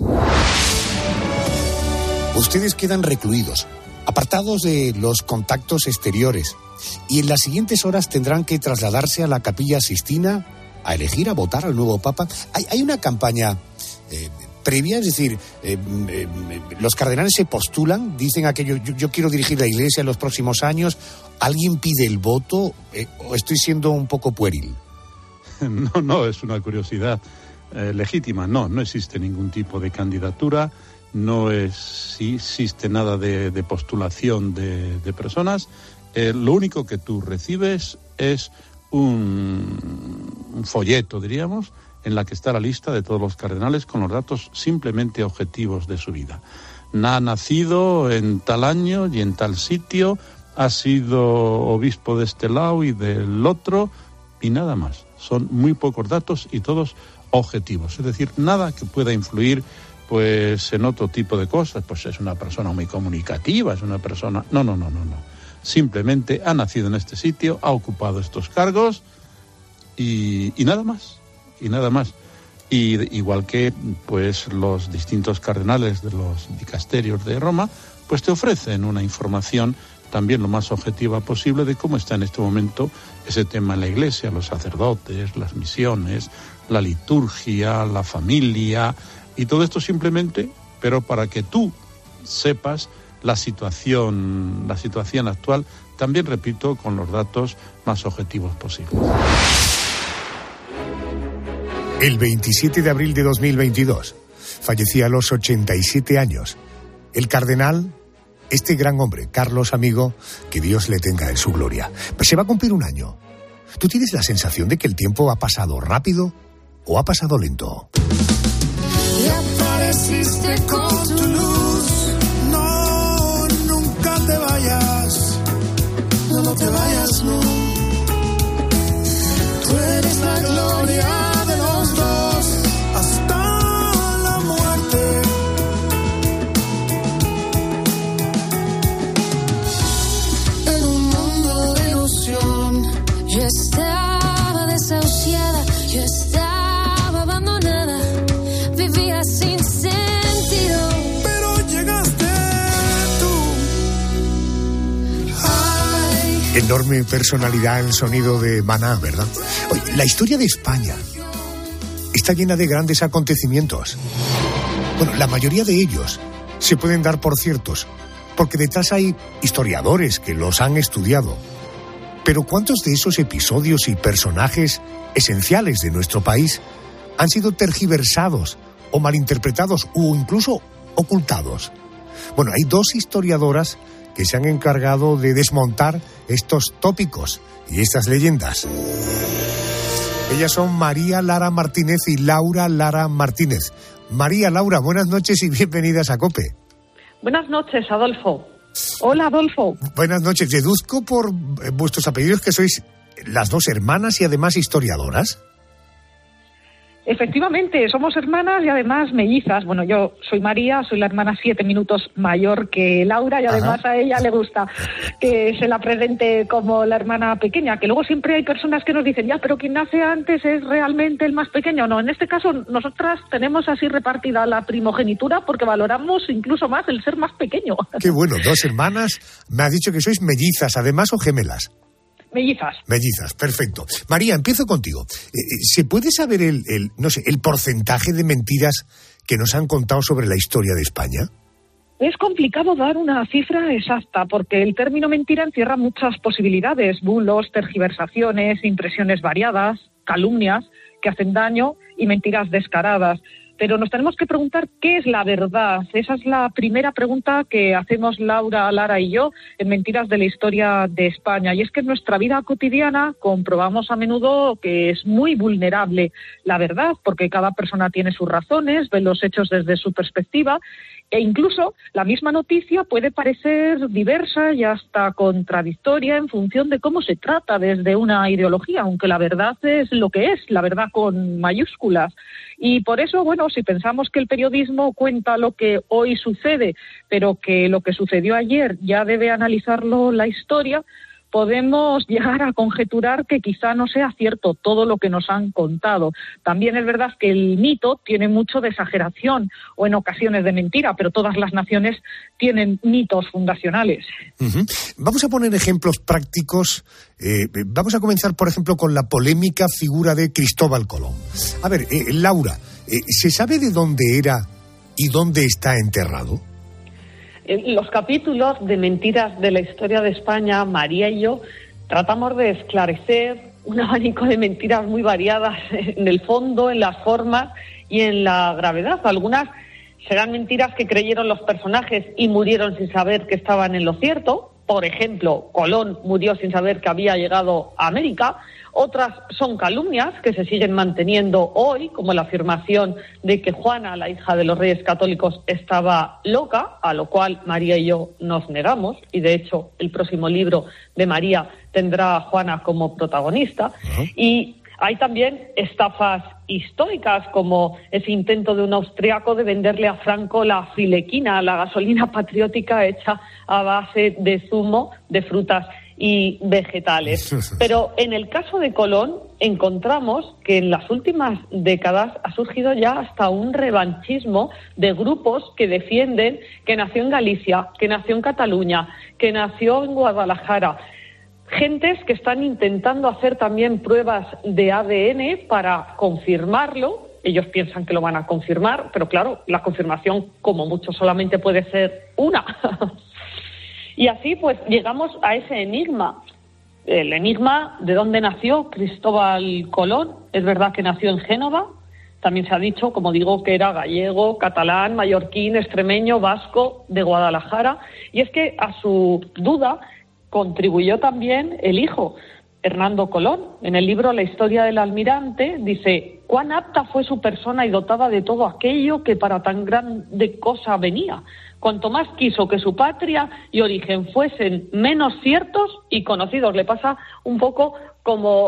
Ustedes quedan recluidos, apartados de los contactos exteriores, y en las siguientes horas tendrán que trasladarse a la Capilla Sixtina a elegir, a votar al nuevo Papa. Hay, hay una campaña eh, previa? Es decir, eh, eh, los cardenales se postulan, dicen aquello, yo, yo quiero dirigir la Iglesia en los próximos años, ¿alguien pide el voto eh, o estoy siendo un poco pueril? No, no, es una curiosidad eh, legítima. No, no existe ningún tipo de candidatura, no es, sí, existe nada de, de postulación de, de personas. Eh, lo único que tú recibes es un, un folleto, diríamos, en la que está la lista de todos los cardenales con los datos simplemente objetivos de su vida. Ha nacido en tal año y en tal sitio, ha sido obispo de este lado y del otro, y nada más. Son muy pocos datos y todos objetivos. Es decir, nada que pueda influir pues en otro tipo de cosas. Pues es una persona muy comunicativa, es una persona... No, no, no, no, no. Simplemente ha nacido en este sitio, ha ocupado estos cargos y, y nada más. Y nada más. Y igual que pues los distintos cardenales de los dicasterios de Roma, pues te ofrecen una información también lo más objetiva posible de cómo está en este momento ese tema en la Iglesia, los sacerdotes, las misiones, la liturgia, la familia, y todo esto simplemente, pero para que tú sepas la situación, la situación actual, también, repito, con los datos más objetivos posibles. El veintisiete de abril de dos mil veintidós fallecía a los ochenta y siete años el cardenal, este gran hombre, Carlos Amigo, que Dios le tenga en su gloria. Pues se va a cumplir un año. ¿Tú tienes la sensación de que el tiempo ha pasado rápido o ha pasado lento? Y apareciste con tu luz. No, nunca te vayas. No, no te vayas, no. Tú eres la gloria de los dos hasta la muerte. En un mundo de ilusión, yo estaba desahuciada, yo estaba abandonada, vivía sin sentido. Pero llegaste tú. Ay. Enorme personalidad el sonido de Maná, ¿verdad? Oye, la historia de España está llena de grandes acontecimientos. Bueno, la mayoría de ellos se pueden dar por ciertos, porque detrás hay historiadores que los han estudiado. Pero ¿cuántos de esos episodios y personajes esenciales de nuestro país han sido tergiversados o malinterpretados o incluso ocultados? Bueno, hay dos historiadoras que se han encargado de desmontar estos tópicos y estas leyendas. Ellas son María Lara Martínez y Laura Lara Martínez. María, Laura, buenas noches y bienvenidas a COPE. Buenas noches, Adolfo. Hola, Adolfo. Buenas noches. Deduzco por eh, vuestros apellidos que sois las dos hermanas y además historiadoras. Efectivamente, somos hermanas y además mellizas. Bueno, yo soy María, soy la hermana siete minutos mayor que Laura y además Ajá. a ella le gusta que se la presente como la hermana pequeña, que luego siempre hay personas que nos dicen, ya, pero quien nace antes es realmente el más pequeño. No, en este caso nosotras tenemos así repartida la primogenitura porque valoramos incluso más el ser más pequeño. Qué bueno, dos hermanas, me has dicho que sois mellizas además o gemelas. Mellizas. Mellizas, perfecto. María, empiezo contigo. ¿Se puede saber el, el, no sé, el porcentaje de mentiras que nos han contado sobre la historia de España? Es complicado dar una cifra exacta porque el término mentira encierra muchas posibilidades, bulos, tergiversaciones, impresiones variadas, calumnias que hacen daño y mentiras descaradas. Pero nos tenemos que preguntar qué es la verdad. Esa es la primera pregunta que hacemos Laura, Lara y yo en Mentiras de la Historia de España. Y es que en nuestra vida cotidiana comprobamos a menudo que es muy vulnerable la verdad, porque cada persona tiene sus razones, ve los hechos desde su perspectiva, e incluso la misma noticia puede parecer diversa y hasta contradictoria en función de cómo se trata desde una ideología, aunque la verdad es lo que es, la verdad con mayúsculas. Y por eso, bueno, si pensamos que el periodismo cuenta lo que hoy sucede, pero que lo que sucedió ayer ya debe analizarlo la historia, podemos llegar a conjeturar que quizá no sea cierto todo lo que nos han contado. También es verdad que el mito tiene mucho de exageración o en ocasiones de mentira, pero todas las naciones tienen mitos fundacionales. Uh-huh. Vamos a poner ejemplos prácticos. Eh, vamos a comenzar, por ejemplo, con la polémica figura de Cristóbal Colón. A ver, eh, Laura, eh, ¿se sabe de dónde era ¿Y dónde está enterrado? En los capítulos de Mentiras de la Historia de España, María y yo tratamos de esclarecer un abanico de mentiras muy variadas en el fondo, en las formas y en la gravedad. Algunas serán mentiras que creyeron los personajes y murieron sin saber que estaban en lo cierto. Por ejemplo, Colón murió sin saber que había llegado a América. Otras son calumnias que se siguen manteniendo hoy, como la afirmación de que Juana, la hija de los Reyes Católicos, estaba loca, a lo cual María y yo nos negamos, y de hecho el próximo libro de María tendrá a Juana como protagonista. Uh-huh. Y hay también estafas históricas, como ese intento de un austriaco de venderle a Franco la filequina, la gasolina patriótica hecha a base de zumo de frutas y vegetales. Pero en el caso de Colón encontramos que en las últimas décadas ha surgido ya hasta un revanchismo de grupos que defienden que nació en Galicia, que nació en Cataluña, que nació en Guadalajara. Gentes que están intentando hacer también pruebas de A D N para confirmarlo. Ellos piensan que lo van a confirmar, pero claro, la confirmación, como mucho, solamente puede ser una. Y así pues llegamos a ese enigma. El enigma de dónde nació Cristóbal Colón. Es verdad que nació en Génova. También se ha dicho, como digo, que era gallego, catalán, mallorquín, extremeño, vasco, de Guadalajara. Y es que a su duda contribuyó también el hijo, Hernando Colón. En el libro La historia del almirante dice: cuán apta fue su persona y dotada de todo aquello que para tan grande cosa venía. Cuanto más quiso que su patria y origen fuesen menos ciertos y conocidos. Le pasa un poco como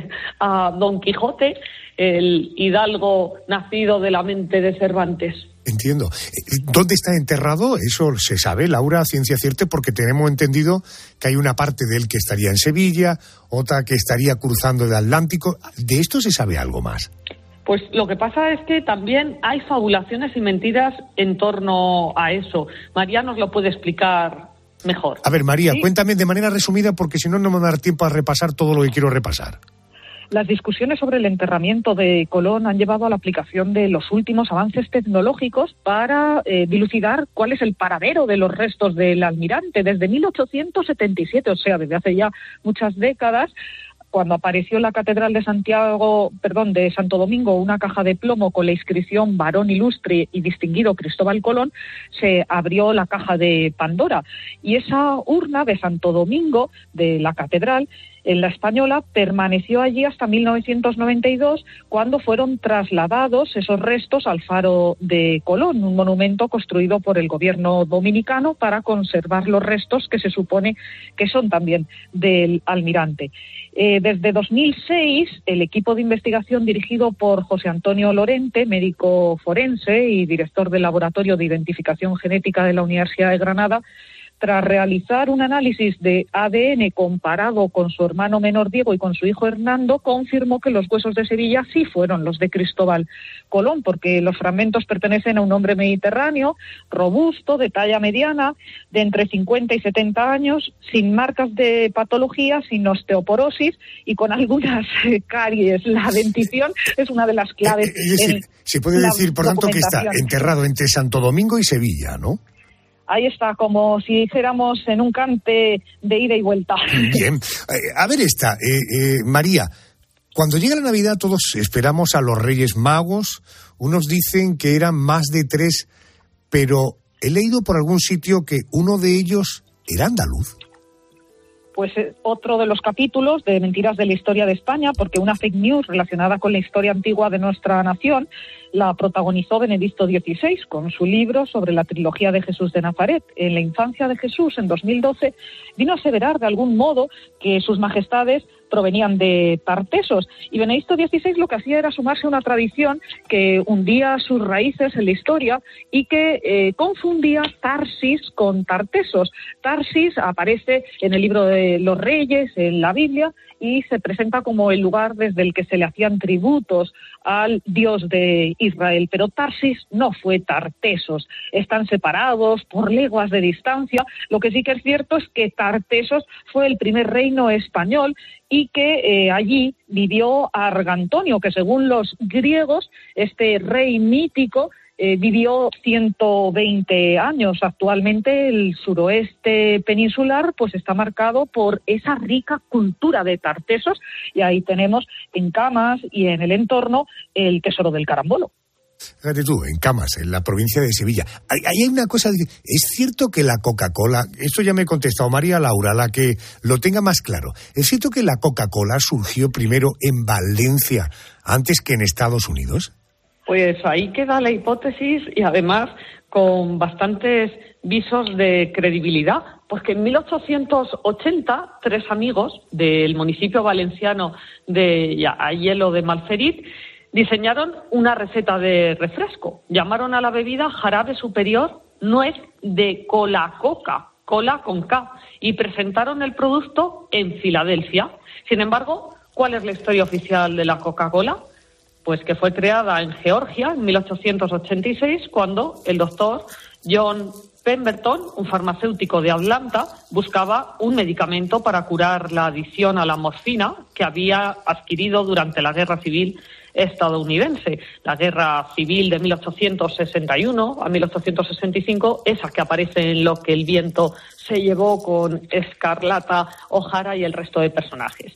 a Don Quijote, el hidalgo nacido de la mente de Cervantes. Entiendo. ¿Dónde está enterrado? Eso se sabe, Laura, ciencia cierta, porque tenemos entendido que hay una parte de él que estaría en Sevilla, otra que estaría cruzando el Atlántico. ¿De esto se sabe algo más? Pues lo que pasa es que también hay fabulaciones y mentiras en torno a eso. María nos lo puede explicar mejor. A ver, María, ¿sí? Cuéntame de manera resumida, porque si no, no me va a dar tiempo a repasar todo lo que quiero repasar. Las discusiones sobre el enterramiento de Colón han llevado a la aplicación de los últimos avances tecnológicos para eh, dilucidar cuál es el paradero de los restos del almirante. Desde mil ochocientos setenta y siete, o sea, desde hace ya muchas décadas, cuando apareció en la Catedral de Santiago, perdón, de Santo Domingo, una caja de plomo con la inscripción Varón Ilustre y Distinguido Cristóbal Colón, se abrió la caja de Pandora. Y esa urna de Santo Domingo, de la Catedral, en la Española, permaneció allí hasta mil novecientos noventa y dos, cuando fueron trasladados esos restos al Faro de Colón, un monumento construido por el gobierno dominicano para conservar los restos que se supone que son también del almirante. Eh, desde dos mil seis, el equipo de investigación dirigido por José Antonio Lorente, médico forense y director del Laboratorio de Identificación Genética de la Universidad de Granada, tras realizar un análisis de A D N comparado con su hermano menor Diego y con su hijo Hernando, confirmó que los huesos de Sevilla sí fueron los de Cristóbal Colón, porque los fragmentos pertenecen a un hombre mediterráneo, robusto, de talla mediana, de entre cincuenta y setenta años, sin marcas de patología, sin osteoporosis y con algunas caries. La dentición es una de las claves. Es decir, se puede decir, por tanto, que está enterrado entre Santo Domingo y Sevilla, ¿no? Ahí está, como si dijéramos en un cante de ida y vuelta. Bien. Eh, a ver esta, eh, eh, María, cuando llega la Navidad todos esperamos a los Reyes Magos. Unos dicen que eran más de tres, pero he leído por algún sitio que uno de ellos era andaluz. Pues eh, otro de los capítulos de Mentiras de la Historia de España, porque una fake news relacionada con la historia antigua de nuestra nación la protagonizó Benedicto dieciséis con su libro sobre la trilogía de Jesús de Nazaret. En la infancia de Jesús, en dos mil doce, vino a aseverar de algún modo que sus majestades provenían de Tartesos. Y Benedicto dieciséis lo que hacía era sumarse a una tradición que hundía sus raíces en la historia y que eh, confundía Tarsis con Tartesos. Tarsis aparece en el libro de los Reyes, en la Biblia, y se presenta como el lugar desde el que se le hacían tributos al Dios de Israel. Pero Tarsis no fue Tartesos. Están separados por leguas de distancia. Lo que sí que es cierto es que Tartesos fue el primer reino español y que eh, allí vivió Argantonio, que según los griegos, este rey mítico eh, vivió ciento veinte años. Actualmente el suroeste peninsular pues está marcado por esa rica cultura de tartesos, y ahí tenemos en Camas y en el entorno el tesoro del carambolo. Fíjate tú, en Camas, en la provincia de Sevilla. Ahí hay una cosa, es cierto que la Coca-Cola, esto ya me ha contestado María Laura, la que lo tenga más claro, es cierto que la Coca-Cola surgió primero en Valencia antes que en Estados Unidos. Pues ahí queda la hipótesis, y además con bastantes visos de credibilidad, pues que en mil ochocientos ochenta tres amigos del municipio valenciano de Aielo de Malferit diseñaron una receta de refresco. Llamaron a la bebida jarabe superior nuez de cola coca, cola con K, y presentaron el producto en Filadelfia. Sin embargo, ¿cuál es la historia oficial de la Coca-Cola? Pues que fue creada en Georgia en mil ochocientos ochenta y seis, cuando el doctor John Pemberton, un farmacéutico de Atlanta, buscaba un medicamento para curar la adicción a la morfina que había adquirido durante la Guerra Civil estadounidense. La Guerra Civil de mil ochocientos sesenta y uno a mil ochocientos sesenta y cinco, esa que aparece en Lo que el viento se llevó con Escarlata O'Hara y el resto de personajes.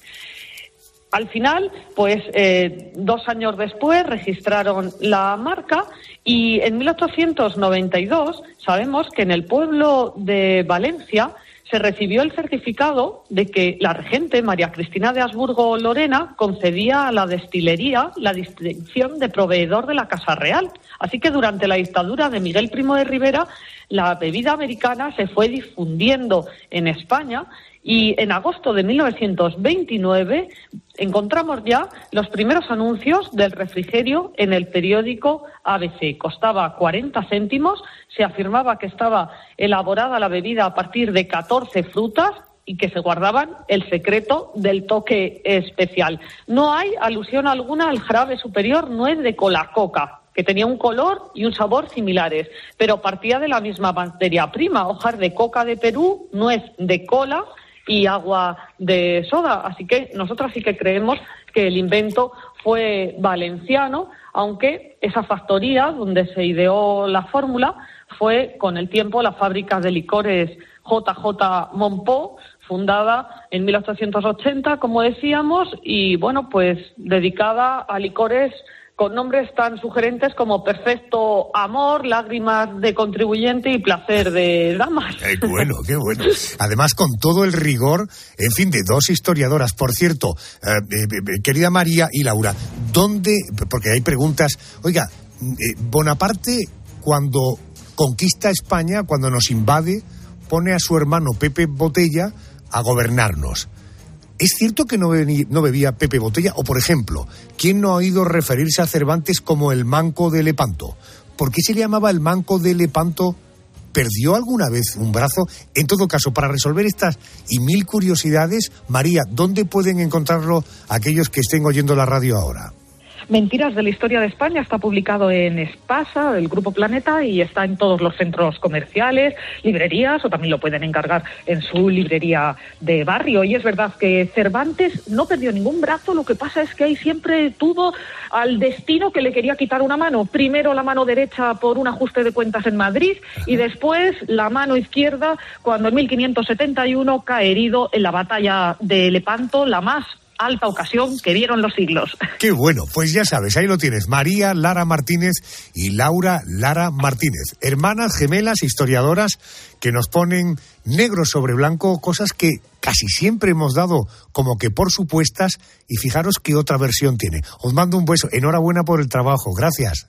Al final, pues eh, dos años después registraron la marca, y en mil ochocientos noventa y dos sabemos que en el pueblo de Valencia se recibió el certificado de que la regente María Cristina de Habsburgo-Lorena concedía a la destilería la distinción de proveedor de la Casa Real. Así que durante la dictadura de Miguel Primo de Rivera, la bebida americana se fue difundiendo en España, y en agosto de mil novecientos veintinueve encontramos ya los primeros anuncios del refrigerio en el periódico A B C. Costaba cuarenta céntimos, se afirmaba que estaba elaborada la bebida a partir de catorce frutas y que se guardaban el secreto del toque especial. No hay alusión alguna al jarabe superior nuez de cola coca, que tenía un color y un sabor similares, pero partía de la misma materia prima: hojas de coca de Perú, nuez de cola y agua de soda. Así que nosotros sí que creemos que el invento fue valenciano, aunque esa factoría donde se ideó la fórmula fue con el tiempo la fábrica de licores J J Monpó, fundada en mil ochocientos ochenta, como decíamos, y bueno, pues dedicada a licores con nombres tan sugerentes como Perfecto Amor, Lágrimas de Contribuyente y Placer de Damas. Qué bueno, qué bueno. Además, con todo el rigor, en fin, de dos historiadoras. Por cierto, eh, eh, querida María y Laura, ¿dónde? Porque hay preguntas. Oiga, eh, Bonaparte, cuando conquista España, cuando nos invade, pone a su hermano Pepe Botella a gobernarnos. ¿Es cierto que no bebía, no bebía Pepe Botella? O, por ejemplo, ¿quién no ha oído referirse a Cervantes como el Manco de Lepanto? ¿Por qué se le llamaba el Manco de Lepanto? ¿Perdió alguna vez un brazo? En todo caso, para resolver estas y mil curiosidades, María, ¿dónde pueden encontrarlo aquellos que estén oyendo la radio ahora? Mentiras de la historia de España está publicado en Espasa, del Grupo Planeta, y está en todos los centros comerciales, librerías, o también lo pueden encargar en su librería de barrio. Y es verdad que Cervantes no perdió ningún brazo, lo que pasa es que ahí siempre tuvo al destino que le quería quitar una mano. Primero la mano derecha por un ajuste de cuentas en Madrid, y después la mano izquierda cuando en mil quinientos setenta y uno cae herido en la batalla de Lepanto, la más alta ocasión que vieron los siglos. Qué bueno, pues ya sabes, ahí lo tienes, María Lara Martínez y Laura Lara Martínez, hermanas gemelas historiadoras que nos ponen negro sobre blanco cosas que casi siempre hemos dado como que por supuestas, y fijaros qué otra versión tiene. Os mando un beso, enhorabuena por el trabajo, gracias.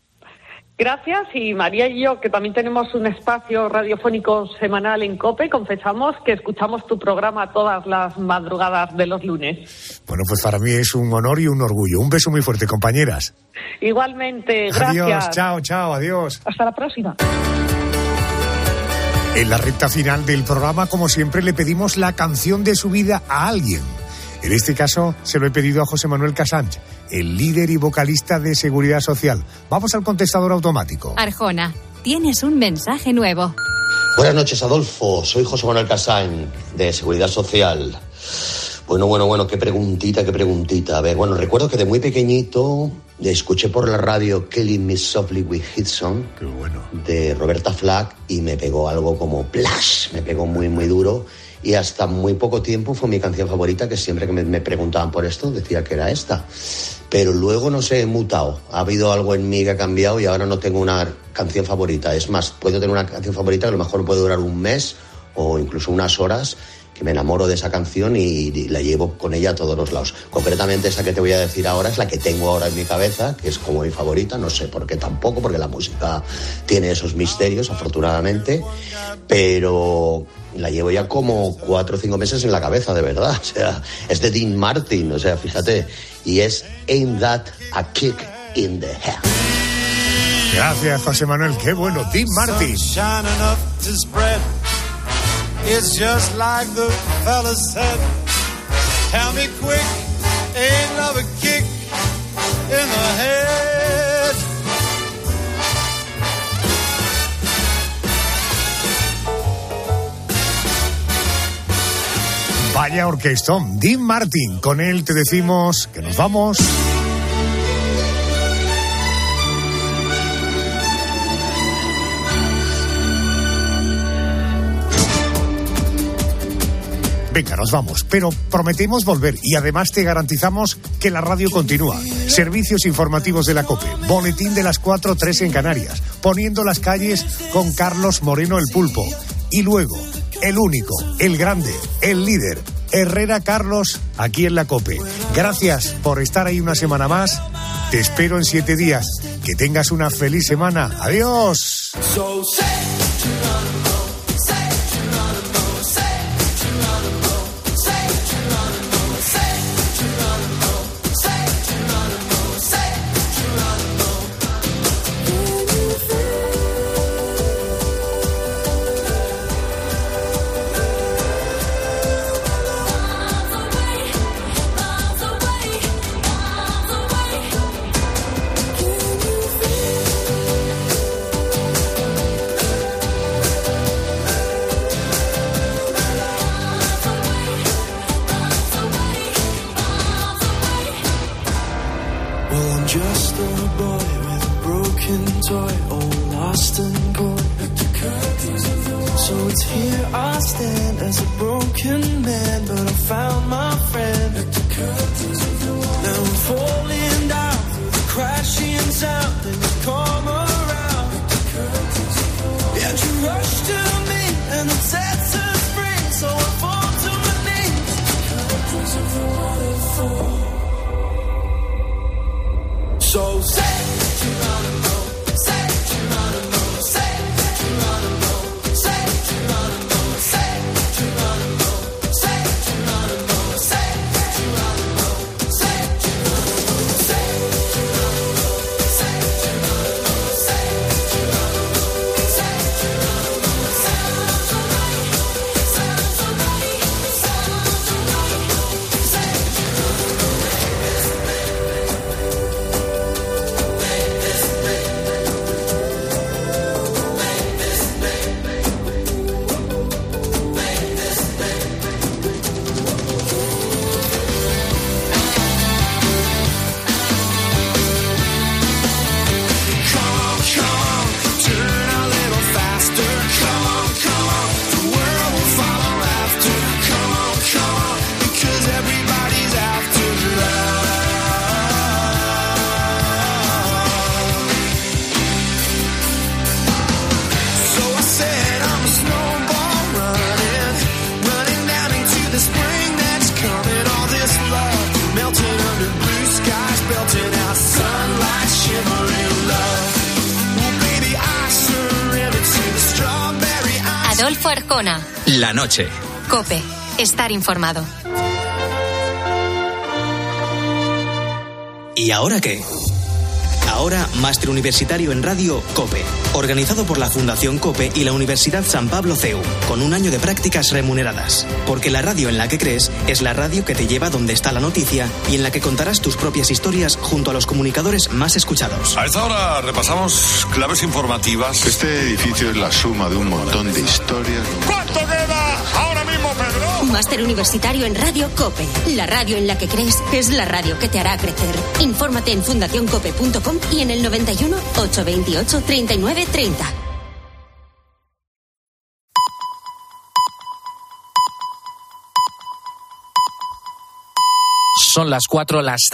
Gracias, y María y yo, que también tenemos un espacio radiofónico semanal en COPE, confesamos que escuchamos tu programa todas las madrugadas de los lunes. Bueno, pues para mí es un honor y un orgullo. Un beso muy fuerte, compañeras. Igualmente, gracias. Adiós, chao, chao, adiós. Hasta la próxima. En la recta final del programa, como siempre, le pedimos la canción de su vida a alguien. En este caso, se lo he pedido a José Manuel Cassange, el líder y vocalista de Seguridad Social. Vamos al contestador automático. Arjona, tienes un mensaje nuevo. Buenas noches, Adolfo. Soy José Manuel Cassange, de Seguridad Social. Bueno, bueno, bueno, qué preguntita, qué preguntita. A ver, bueno, recuerdo que de muy pequeñito escuché por la radio Killing Me Softly with Hit Song de Roberta Flack y me pegó algo como plash, me pegó muy muy duro y hasta muy poco tiempo fue mi canción favorita, que siempre que me, me preguntaban por esto decía que era esta, pero luego no sé, he mutado, ha habido algo en mí que ha cambiado y ahora no tengo una canción favorita. Es más, puedo tener una canción favorita que a lo mejor puede durar un mes o incluso unas horas, que me enamoro de esa canción y, y la llevo con ella a todos los lados. Concretamente esa que te voy a decir ahora es la que tengo ahora en mi cabeza, que es como mi favorita, no sé por qué tampoco, porque la música tiene esos misterios, afortunadamente, pero la llevo ya como cuatro o cinco meses en la cabeza, de verdad. O sea, es de Dean Martin, o sea, fíjate, y es Ain't That a Kick in the Head. Gracias, José Manuel, qué bueno, Dean Martin. It's just like the fella said. Tell me quick, ain't love a kick in the head? Vaya orquestón, Dean Martin. Con él te decimos que nos vamos. Venga, nos vamos, pero prometemos volver y además te garantizamos que la radio continúa. Servicios informativos de la COPE, boletín de las cuatro, tres en Canarias, poniendo las calles con Carlos Moreno el Pulpo. Y luego, el único, el grande, el líder, Herrera Carlos, aquí en la COPE. Gracias por estar ahí una semana más. Te espero en siete días. Que tengas una feliz semana. Adiós. So say Adolfo Arjona. La noche. COPE. Estar informado. ¿Y ahora qué? Ahora, Máster Universitario en Radio COPE, organizado por la Fundación COPE y la Universidad San Pablo C E U, con un año de prácticas remuneradas. Porque la radio en la que crees es la radio que te lleva donde está la noticia y en la que contarás tus propias historias junto a los comunicadores más escuchados. A esta hora repasamos claves informativas. Este edificio es la suma de un montón de historias. ¿Cuánto queda ahora mismo, Pedro? Máster universitario en Radio COPE. La radio en la que crees es la radio que te hará crecer. Infórmate en fundación cope punto com y en el noventa y uno, ochocientos veintiocho, treinta y nueve treinta. Son las cuatro, las